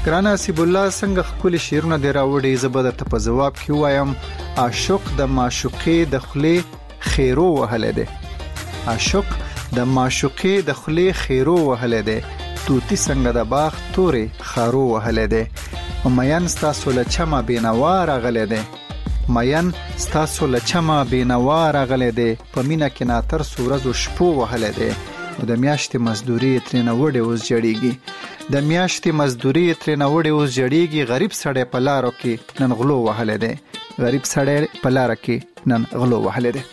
ګران حسیب الله څنګه خپل شعرونه دی راوړي زه به درته په جواب کې وایم عاشق د معشوقې د خولې خیرو وهلی دی عاشق د معشوقې د خولې خیرو وهلی دی توتی څنګه د باغ تورې خارو وهلی دی مین ستاسو له چمه بېنوا راغلی دی مین ستاسو له چمه بېنوا راغلی دی په مینه کې ناتر څو ورځو شپو وهلی دی نو د میاشتې مزدوري یې ترېنه وړې اوس جړېږي د میاشتې مزدوري یې ترېنه وړې اوس جړېږي غریب سړی په لارو کې نن غلو وهلی دی غریب سړی په لاره کې نن غلو وهلی دی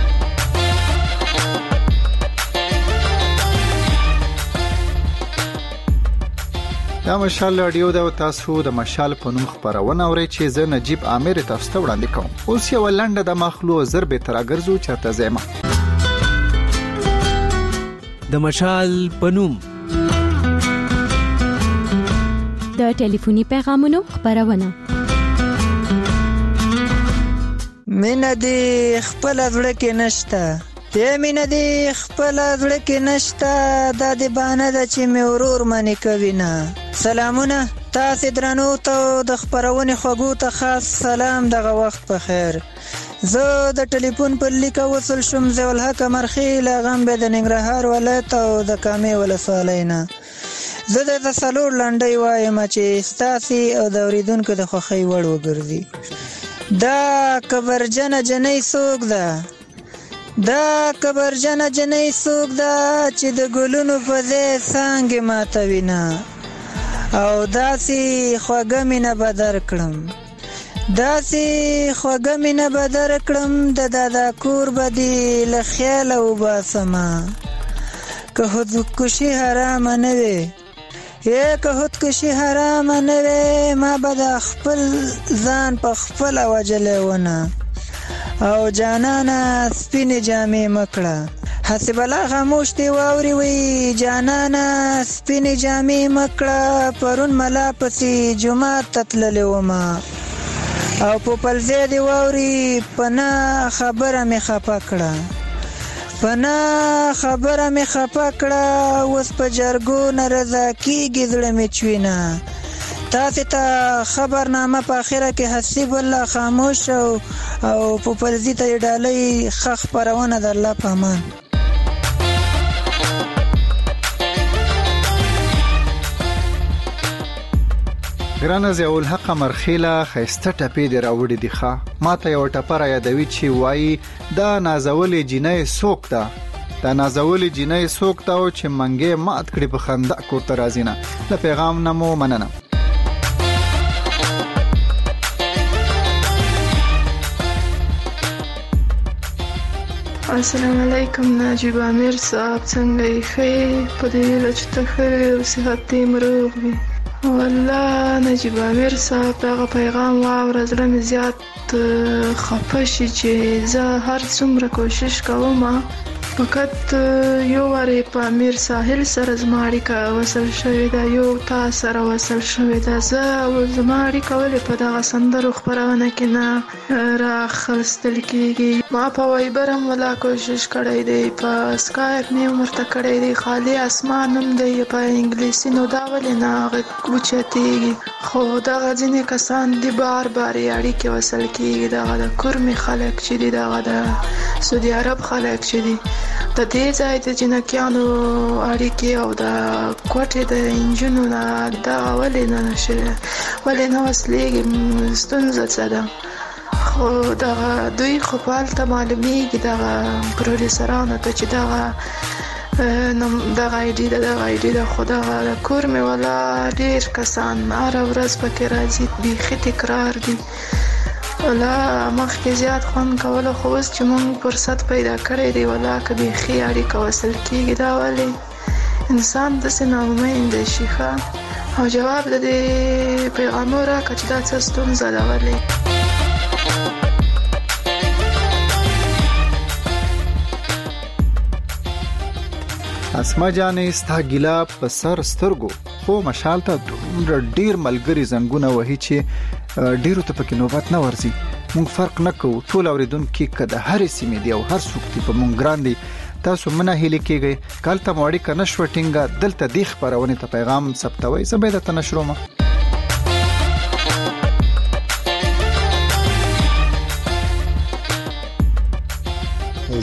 دا مشال رادیو دا تاسو د مشال په نوم خبرونه اورئ چې زه نجیب عامر تاسو ته وړاندې کوم اوس یو لنډه د مخلو زر به تر اگرزو چرته زما د مشال په نوم د ټلیفوني پیغامونو خبرونه مینه دې خپل زړه کې نشته دې مینه دې خپل زړه کې نشته دا دې بانه ده چې مې ورور منې کوي نه سلامونه تاسې درنو ته د خپرونې خوږو ته خاص سلام دغه وخت په خیر زه د ټلیفون پر لیکه وصل شوم ضیاء الحق مرخیل غمبه د ننګرهار ولایت او د کامې ولسوالۍ نه زه د څلور لنډۍ وایم چې ستاسې او د اورېدونکو د خوښۍ وړ وګرځي دا کبرجنه جنۍ څوک ده دا کبرجنه جنۍ څوک ده چې د ګلونو په ځای څانګې ماتوي نه او داسې خوږه مینه به درکړم داسې خوږه مینه به درکړم د دادا کور به دې له خیاله وباسمه که خودکشي حرامه نه وي یا که خودکشي حرامه نه وي ما به د خپل ځان په خپله وجلی ونه او جانانا سپینې جامې مکړه حسب الله خاموش دی واوري وی جانانا سپینې جامې مکړه پرون ملا پسې جمعه تتللې وما او په پلځې دی واوري پنا خبره مې خپه کړه پنا خبره مې خپه کړه اوس په جرګو نه رضا کېږي زړه مې چوینه تاسې ته خبرنامه په اخره کې حسیب الله خاموش او او په پلځي ته ډالۍ ښه خپرونه د الله په امان ګرانه ضیاء الحق مرخیله ښایسته ټپې دې راوړې دي ښه ما ته یوه ټپه رایادوي چې وایي دا نازولې جینۍ څوک ده دا نازولې جینۍ څوک ده او چې منګې مات کړي په خندا کور ته راځي نه له پیغام نه مو مننه السلام علیکم نجیب عامر صاحب څنګه یې ښه په دې هیله چې ته ښه او صحت دې مروغ وي والله نجیب عامر صاحب دغه پیغام واوره زړه مې زیات خفه شي چې زه هر څومره کوشش کوم فقط یو وارې په امیر ساحل سره زما اړیکه وصل شوې ده یو تا سره وصل شوې ده زه زما اړیکه ولې په دغه سندرو خپرونه کې نه راخیستل کېږي ما په وایبر هم ولا کوشش کړی دی په سکایپ مې هم ورته کړی دی خالي اسمان هم دی په انګلیسي نو دا ولې نه اوچتېږي خو دغه ځینې کسان دي بار بار یې اړیکې وصل کېږي دغه د کورمې خلک چې دي دغه د سعودي عرب خلک چې دي د دې ځای د جنکیانو اړیکې او د کوټې د انجونو نه دغه ولې نه نشي ولې نه وصلېږي ستونزه څه ده خو دغه دوی خو په هلته معلومیږي دغه پروډیوسرانو ته چې دغه دغه ایډي ده دغه ایډي ده خو دغه د کور مې والا ډېر کسان هره ورځ پکې راځي بیخي تکرار دي ولا مخکې زیات خوند کوله خو اوس چې مونږ فرصت پیدا کړی دی ولا که بیخي اړیکه وصل کېږي دا ولې انسان داسې ناامیده شي ښه او جواب د دې پیغامو راکړه چې دا څه ستونزه ده ولې اسما جانې ستا ګیله په سر سترګو خو مشال ته دومره ډیر ملګري زنګونه وهي چې ډیرو ته پکې نوبت نه ورځي مونږ فرق نه کوو ټول اوریدونکي که د هرې سیمې دی او هر څوک دی په مونږ ګران دی تاسو منه هیلې کېږئ که هلته مو اړیکه نه شوه ټینګه دلته دې خپرونې ته پیغام ثبتوئ زه به یې درته نشروم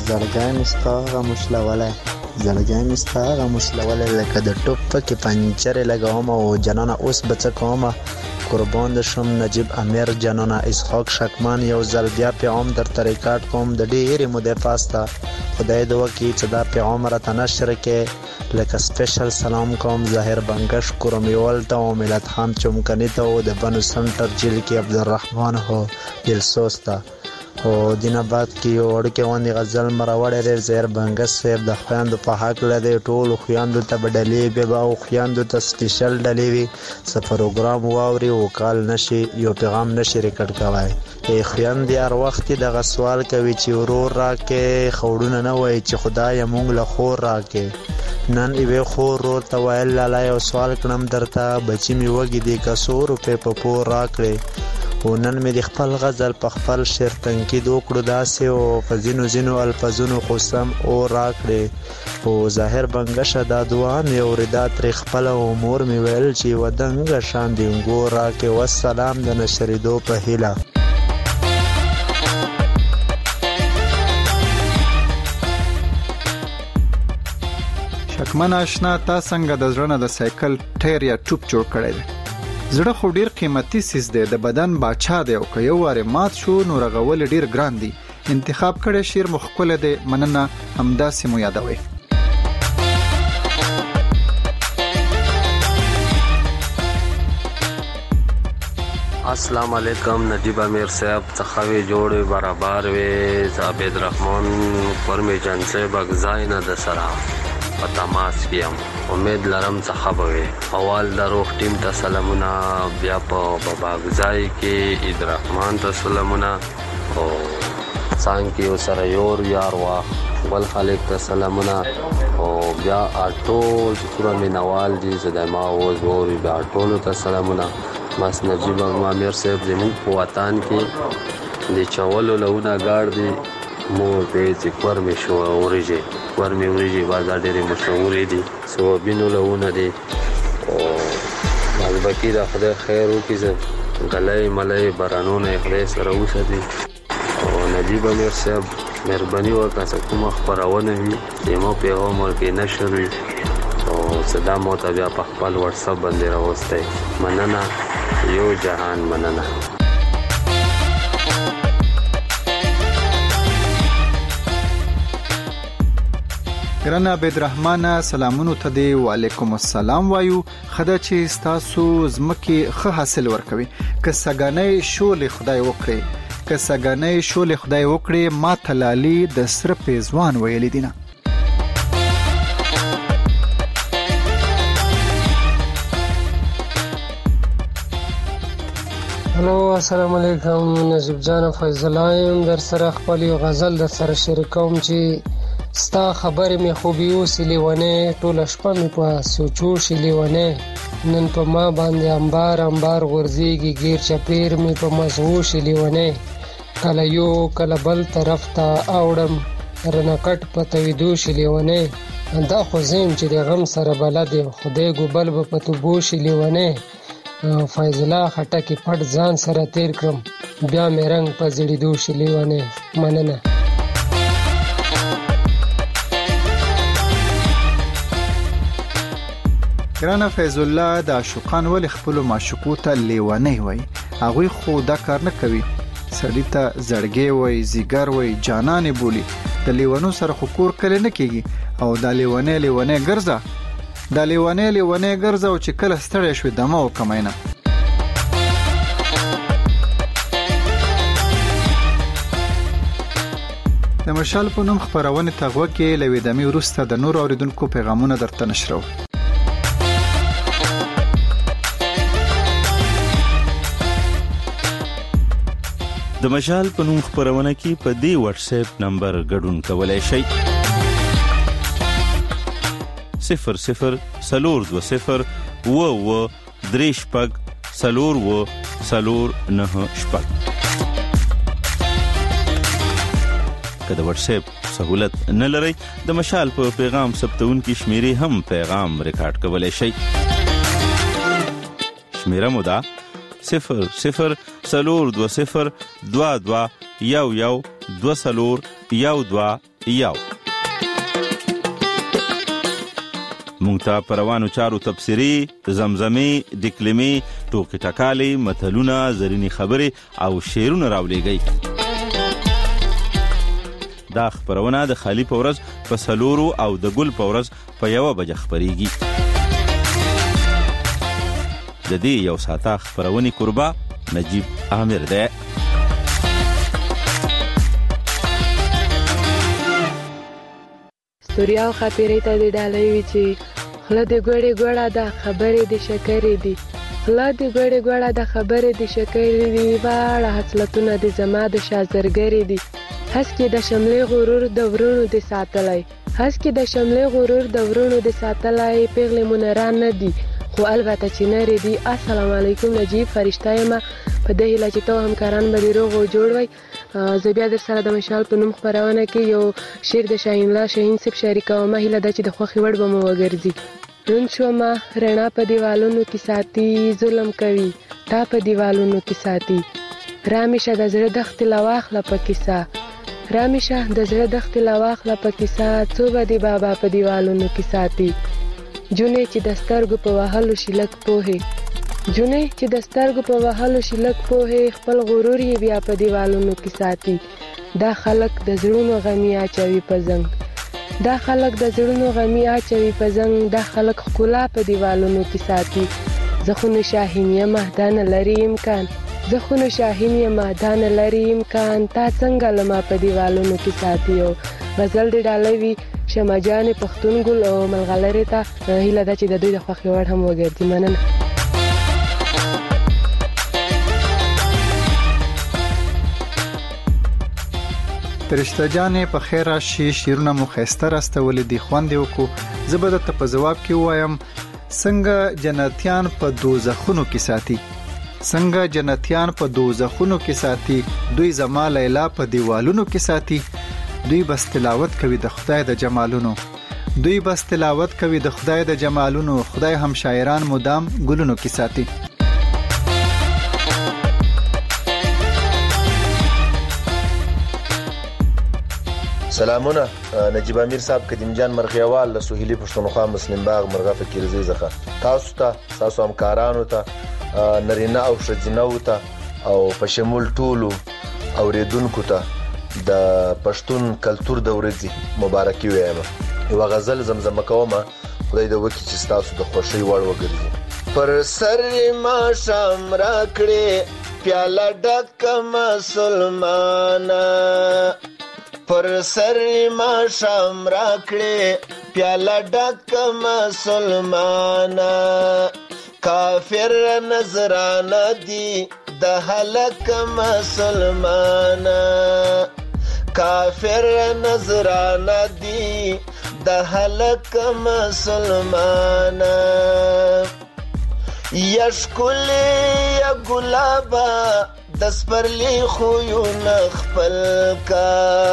زړګی مې ستا هغه مشلولی زړګی مې ستا هغه مشلولی لکه د ټوپ پکې پنچرې لګوم او جانانه اوس به څه کومه قربان د شم نجیب امیر جانانه اسحاق شکمان یو ځل بیا پیغام درته ریکارډ کوم د ډېرې مودې پاسته خدای دې وکړي چې دا پیغام راته نشر کړې لکه سپیشل سلام کوم ظاهر بنګش کورمیول ته او ملت خان چمکني ته او د بنو سنټر جیل کې عبدالرحمن هو دلسوز ته او دینه بعد کې یو وړوکی غوندې غزل مراوړی دی ظاهر بنګش صاحب د خویندو په حق لدی ټولو خویندو ته به ډلې بیا به او خویندو ته سپیشل ډلې وي څه پروګرام واوري او کال نشي یو پیغام نشي ریکارډ کوی ای خویندې هر وخت کې دغه سوال کوي چې ورور راکې خوړونه نه وایي چې خدایه موږ له خور راکې نن یوې خور ورور ته ویل لالا یو سوال کړم درته بچي مې وږي دي که څو روپۍ په پور راکړې او نن مې د خپل غزل په خپل شعر تنقید وکړو داسې او په ځینو ځینو الفاظونو خو سم او راکړې او ظاهر بنګشه دا دعا مې اورېدا ترې خپله او مور مې ویل چې یوه دنګه شان د انګور راکړې والسلام د نشرېدو په هیله شکمن آشنا تا څنګه د زړه نه د سایکل ټایر یا ټوپ جوړ کړی دی زړه خو ډیر قیمتي سیز دی د بدن باچا دی او که یو وارې مات شو نو رغول ډیر ګران دی انتخاب کړی شعر مو ښکلی دی مننه همداسې مو یادوئ السلام علیکم نجیب امیر صاحب څخه وی جوړ برابر وی عابد رحمان پرمی جان صاحب اگزای نه د سره پتاماس کیم امید لرم څخه به اول د روغ ټیم ته سلامونه بیا په بابا اگزای کې عید رحمان ته سلامونه او څنګه یو سره یور یار وا بل خالق ته سلامونه او بیا ټول پورا مینوال دي زده ما اوس ور بیا ټول ته سلامونه ماس نجیب امیر صاحب زموږ په وطن کې د چاولو لونه ګاړ دي مور دې چې کور می شو اوريږي کور می اوريږي بازار ډېر مشهور دي سو بینو لونه دي او باز بکی دا خدای خیر وکړي زه غلای ملای بارانونه خدای سره وسدي او نجیب امیر صاحب مهرباني وکړه چې کوم خبرونه وي چې مو په عمر کې نشر وي او صدا مو ته بیا په خپل واتس اپ باندې راوستي مننه یو جهان مننه ګران عبد الرحمن سلامونو ته دی وعلیکم السلام وایو خدای چې تاسو زمکه خه حاصل ورکوي که سګانې شولې خدای وکړي که سګانې شولې خدای وکړي ما تلالي د سر پیزوان ویل دینه هلو السلام علیکم نجیب جان فیض الله در سره خپل غزل در سره شریکوم چې ستا خبرې مې خوبي اوسې لیونی ټوله شپه مې په سوچو شي لیونی نن په ما باندې امبار امبار غورځېږي ګیر چپیر مې په مزغو شي لیونی کله یو کله بل طرف ته اوړم رنه کټ په تویدو شي لیونی دا خو زم چې د غم سره بلد یم خدای ګوبل به په توبو شي لیونی فیض الله خټکې پټ ځان سره تیر کړم بیا مې رنګ په زړېدو شي لیونی مننه ګرانه فیض الله د عاشقان ول خپل معشوقو ته لیونی وای هغه خو دا کار نه کوي سړی ته زړګي وای زیګر وای جانان بولی د لیونو سره خو کور کله نه کیږي او د لیونی لیونی ګرځا د لیونی لیونی ګرځا او چې کله ستړی شو دمو کماینه د مشال په نوم خبرونه تغوه کې لوي د می ورسته د نور اوریدونکو پیغامونه درته نشرو د مشال په نوم خبرونه کې په دی واتس اپ نمبر ګډون کولای شئ صفر صفر سلور دو صفر و و دریش پگ سلور و سلور نه شپگ که د واتس اپ سہولت نه لرئ د مشال په پیغام ثبتون کې شمیرې هم پیغام ریکارډ کولای شئ شمیره مو ده صفر صفر سلور دو صفر دوا دوا یو یو دو سلور یو دوا یو. مونږ ته په روانو چارو تبصرې، زمزمې، ډکلمې، ټوکې ټکالې، متلونه، زرینې خبرې او شعرونه راولېږئ. دا خپرونه د خالي په ورځ په څلورو او د ګل په ورځ په یوه بجه خپرېږي. د دې یو ساعته خپرونې کوربه نجیب عامر دی. ستوریا او خاطرې ته دې ډالۍ وي چې خوله دې ګوړې ګوړه ده خبرې دې شکرې دي، خوله دې ګوړې ګوړه ده خبرې دې شکرې دي، واړه حسلتونه دې زما د شازرګرې دي. هسکې د شملې غرور د ورونو دې ساتلی، هسکې د شملې غرور د ورونو دې ساتلی، پیغلې منران نه دي خو البته چې نرې دي. السلام علیکم نجیب، فرشته یم په دې هیله چې تو همکاران به دې روغ او جوړ وی. زه بیا در سره د مشال په نوم خپرونه کې یو شعر د شاهین الله شاهین صاحب شریکومه. هیله ده چې د خوښې وړ به مو وګرځي. روڼ شومه رڼا په دیوالونو کې ساتي، ظلم کوي تا په دیوالونو کې ساتي. رامیشه د زړه دښتې له واخله په کیسه، رامیشه د زړه دښتې له واخله په کیسه، څو به دې بابا په دیوالونو کې ساتي. جونې چې د سترګو په وهلو شي لږ پوهې، جونې چې د سترګو په وهلو شي لږ پوهې، خپل غرور یې بیا په دیوالونو کې ساتي. دا خلک د زړونو غمي اچوي په زنګ، دا خلک د زړونو غمي اچوي په زنګ، دا خلک ښکلا په دیوالونو کې ساتي. زه خو نو شاهین یمه دا نه لري امکان، زه خو نو شاهین یمه دا نه لري امکان، تا څنګه له ما په دیوالونو کې ساتي. او غزل دې ډالۍ وي شمع جانې پښتون ګل او ملغلرې ته. هیله ده چې د دوی د خوښې وړ هم وګرځي. مننه. فرشته جانې په خیر راشي، شعرونه مو ښایسته راستولي دي، خوند یې وکړو. زه به درته په ځواب کې ووایم څنګه جنتیان په دوزخونو کې ساتي، څنګه جنتیان په دوزخونو کې ساتي، دوی زما لیلا په دیوالونو کې ساتي. دوی بس تلاوت کوي د خدای د جمالونو، دوی بس تلاوت کوي د خدای د جمالونو، خدای هم شاعران مدام ګلونو کې ساتي. سلامونه نجیب امیر صاحب، قدیم جان مرغیوال له سهیلی پښتونخوا مسلم باغ مرغه فقیرزی څخه. تاسو ته، تاسو همکارانو ته، نرینه او ښځینه ته او په شمول ټولو اوریدونکو ته د پښتون کلتور د ورځې مبارکي وایم. یو غزل زمزمه کوم، خدای دې وکړي چې تاسو د خوښۍ وړ وګرځي. پر سر ما شام راکړې پیاله ډکه مسلمانه، پر سر ما شام راکړې پیاله ډکه مسلمانه، کافر نظرانه دی د هلک مسلمانه، کافر نظرانه دی د هلک مسلمانه. یا ښکلې یا ګلابه د سپرلي خویونه خپل کا،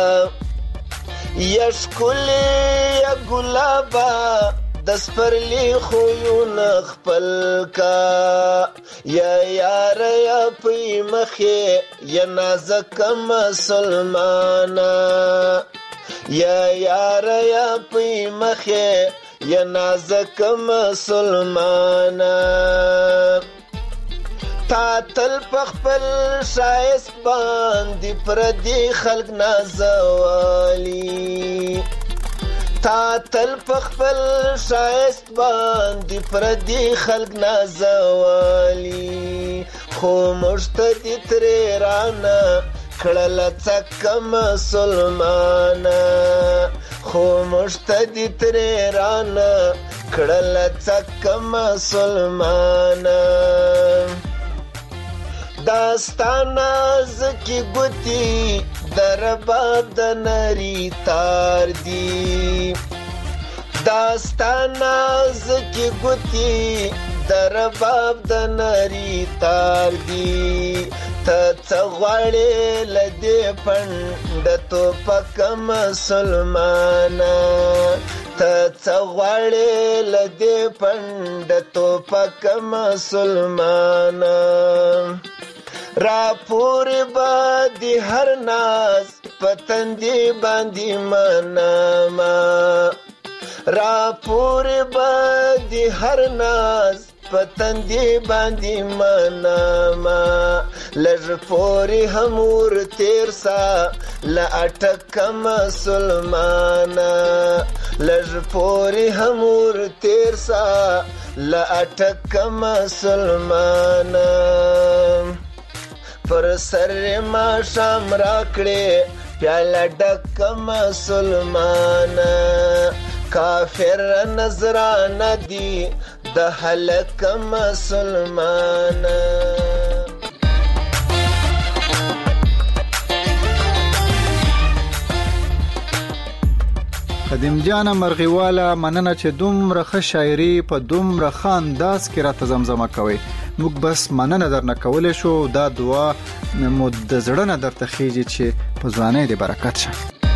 یا ښکلې یا ګلابه د سپرلي خویونه خپل کا، یا یار یا پی مخې یا نازک مسلمانه، یا یار یا پی مخې یا نازک مسلمانه. تا تل پخپل شایست باندې پردي خلق نازوالي، تا تل پخپل شایست باندې پردي خلق نازوالي، خو مشتدي ترې رانه کړل څکه مسلمانه، خو مشتدي ترې رانه کړل څکه مسلمانه. داستانا زکی گوتی در باب د نری تار دی، داستانا زکی گوتی در باب د نری تار دی، ته څه غواړې له دې پنډ توپک مسلمانه، ته څه غواړې له دې پنډ توپک مسلمانه. را پورې به د هر ناز پتندې باندې منما را پورې باندې هر ناز پتندې باندې منما لږ پورې همور تیر سا لا اٹک مسلمانا لږ پورې همور تیر سا لا اٹک مسلمانا پر سر ما شام راکړې پیاله ډک مسلمانا کافر نظرانه دی د هلک مسلمانا قدیم جان مرغیواله مننه چې دومره ښه شاعري په دومره ښه انداز کې راته زمزمه کوي. موږ بس مننه درنه کولی شو. دا دعا مو د زړه نه درته خیږي چې په ځوانۍ دې برکت شه.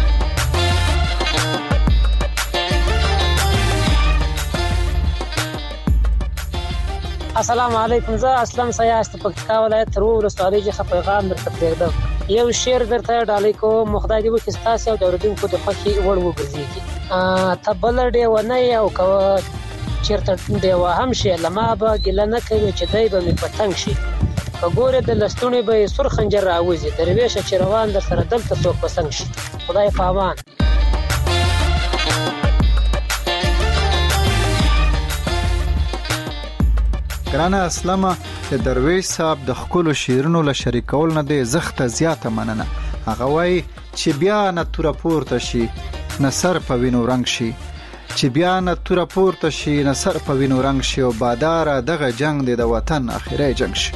السلام علیکم. زه اسلام سیاست پکتیکا ولایت ترو ولسوالۍ څخه پیغام درته پرېږدم. یو شعر درته ډالۍ کوم. خدای دې وکړي ستاسې او د اورېدونکو د خوښې وړ وګرځېږي. ته بله ډیوه نه یې او که چېرته ډیوه هم شي له ما به ګیله نه کوي چې دی به مې په تنګ شي. که ګورې د لستوڼې به یې سور خنجر راوځي. درویشه چې روان در سره دلته څوک په څنګ شي. خدای په امان. ګرانه اسلامه د درویش صاحب د خپلو شعرونو له شریکول نه دی زخته زیاته مننه. هغه وایي چې بیا نه توره پورته شي نه سر په وینو رنګ شي چې بیا نه توره پورته شي نه سر په وینو رنګ شي او باداره دغه جنگ دی د وطن اخیری جنگ شي.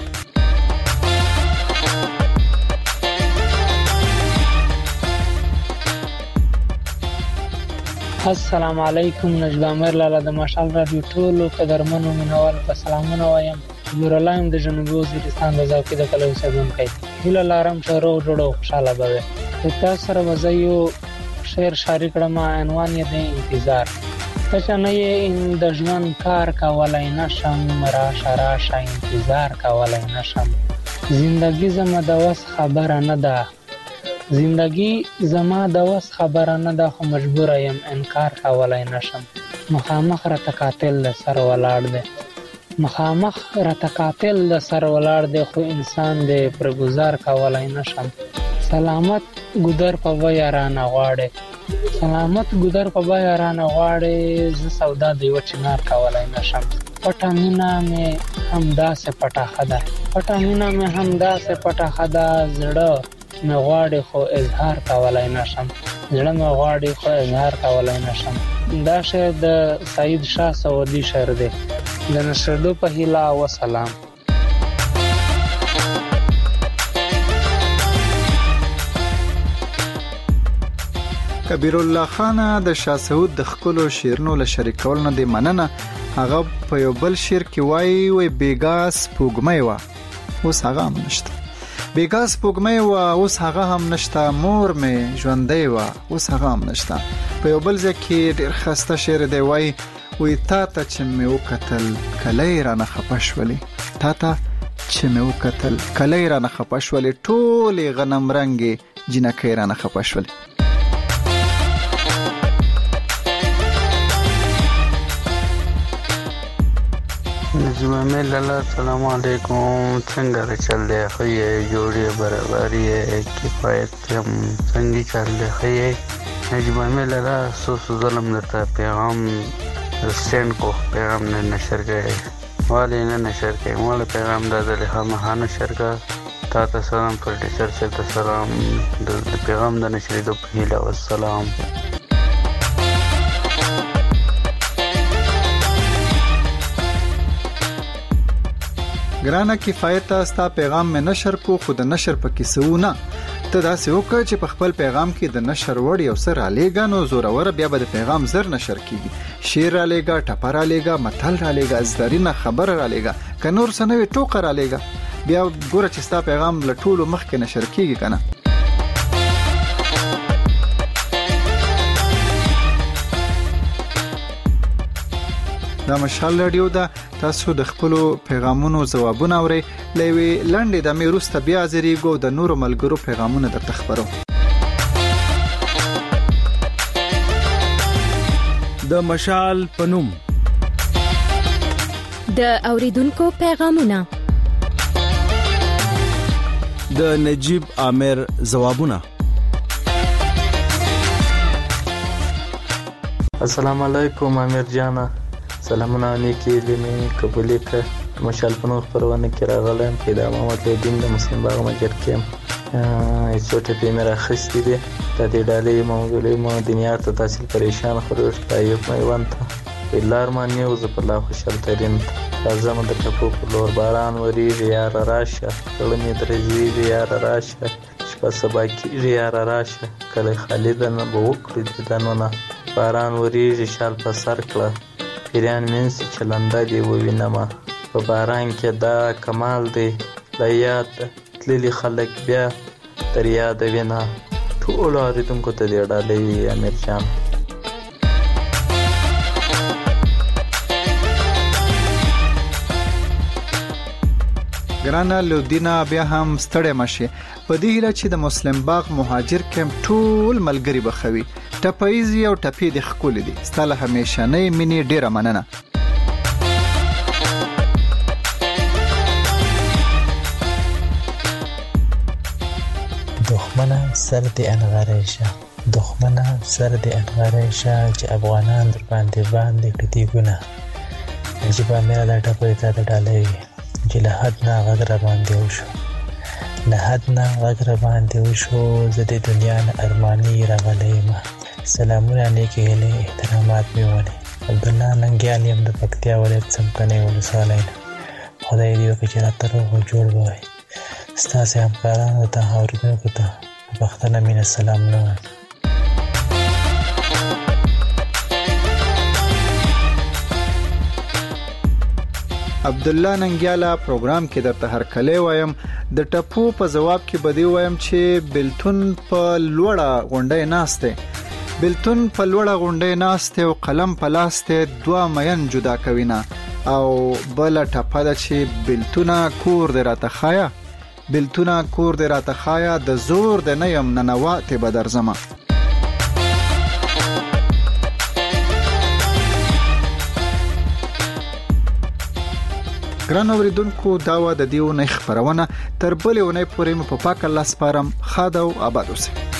السلام علیکم. نجیب امیر لاله د مشال رادیو ټولو قدرمنو مینوال په سلامونه وایم. نورالله یم د جنوبي وزیرستان د ذوقي د کلي اوسېدونکی. هیله لرم چې روغ جوړ او خوشحاله به وئ. د تاسو سره به زه یو شعر شاعري کړم. عنوان یې دی انتظار. ته چې نه یې د ژوند کار کولی نشم راشه راشه انتظار کولی نشم. زندگی زما د وس خبره نه ده زندگی زما د وس خبره نه ده خو مجبوره یم انکار کولی نشم. مخامخ راته قاتل د سر ولاړ دی مخامخ راته قاتل د سر ولاړ دی خو انسان دی پر گزار کولی نشم. سلامت ګودر په ویا رانه غواړې سلامت ګودر په ویا رانه غواړې زه سودا د یوه چنار کولی نشم. پټه مینه مې همداسې پټه ښه ده پټه مینه مې همداسې پټه ښه ده زړه مې غواړي خو اظهار کولی نشم زړه مې غواړي خو اظهار کولی نشم. دا شعر د سعید شاه سعودي شعر دی. د نشردو په هیله وسلام. کبیر الله خان د شاه سعود د خپلو شعرونو له شریکول نه دی مننه. هغه په یو بل شعر کې وایي وای بیګا سپوږمۍ وه اوس هغه هم نشته بیګا سپوږمۍ وه اوس هغه هم نشته مور مې ژوندۍ وه اوس هغه هم نشته. په یو بل ځای کې ډېر ښایسته شعر دی. وایي وای تا ته چې مې وکتل کلی رانه خفه شولې تا ته چې مې وکتل کلی رانه خفه شولې ټولې غنم رنګې جینکۍ رانه خفه شولې. نجیب امیر لاله السلام علیکم. څنګه دی چل دی ښه یې جوړې برابر یې کفایت هم څنګه چل دی ښه یې. نجیب امیر لاله څو څو ظلم درته پیغام سینډ کو پیغام نه نشر کړی والې نه نشر کړی ماله پیغام دا ځلې خامخا نشر کړه. تا ته سلام پروډیوسر صاحب ته سلام د پیغام د نشرېدو په هیله والسلام. ګرانه کفایت ستا پیغام مې نشر کو خو د نشر په کیسه ونه ته داسې وکړه چې په خپل پیغام کې د نشر وړ یو څه رالیږه نو زوروره بیا به د پیغام زر نشر کیږي. شعر رالیږه ټپه رالیږه متل رالیږه ازدرینه خبر رالیږه که نور څه نه وي ټوکه رالیږه بیا ګوره چې ستا پیغام له ټولو مخکې نشر کیږي که نه. دا مشال رادیو ده. تاسو د خپلو پیغامونو ځوابونه اورئ. له یوې لنډې دمې وروسته بیا حاضرېږو د نورو ملګرو پیغامونه درته خپرو. د مشال پنوم د اوریدونکو پیغامونه د نجیب عامر ځوابونه. السلام علیکم عامر جانا، سلامونه نیکی لیمې قبولې که مشال پنوم خپرونه کې راغلم. پیدا محمد الدین د مسلم باغ مجر کې څو ټپې مې راخیستې دي. د دې ډالۍ موضوع مو دنیا ته تحصیل پریشان خروش تایب میوند ته لار مانیو ز په لا خوشحال ترین لازم د ټپو په لور باران وریږي یار راشه کلمې درځي یار راشه شپه سبا کېږي یار راشه کله خالد نه به وکړي دنونه باران وریږي شال په سر کړه پیران منس چلنده دی ووینمه په باران کې دا کمال دی د یاد تللي خلک بیا تر یاد وینا ټول اوریدونکو ته دی ډالۍ امیر جان. ګرانه لودینا بیا هم ستړی مشي په دې هیله چې د مسلم باغ مهاجر کمپ ټول ملګری بخوي. ټپایزي او ټپې د خکول دي ستاله همیشنۍ مینې ډیره مننه. دښمنه سر دې انغاریشه دښمنه سر دې انغاریشه چې افغانان در باندې باندې کړي ګناه نجیبه مې دا ټپې ته ډالۍ چې له حد نه غږ را باندې وشو له حد نه غږ را باندې وشو زه د دنیا نه ارماني راغلی یم. سلامونه نیکې هیلې احترامات مې ونې. عبدالله ننګیال یم د پکتیا ولایت څمکنۍ ولسوالۍ نه. خدای دې وکړي چې راته روغ او جوړ به وای. ستاسې همکارانو ته اورېدونکو ته په پښتنه مینه سلامونه وایم. عبدالله ننګیاله پروګرام کې درته هر کله وایم د ټپو په جواب کې بدی وایم چې بلتون په لوړه غونډه ناشته بلتون په لوړه غونډه ناشته او قلم په لاسته دوا مین جدا کوینا او بل ټپه د چې بلتونه کور د راته خایا بلتونه کور د راته خایا د زور د نیم ننواته بدر زما. ګران اوریدونکو دا و د دیو نه خبرونه تر بلې ونې پورې په پاک الله سپارم. خاده او آباد اوسئ.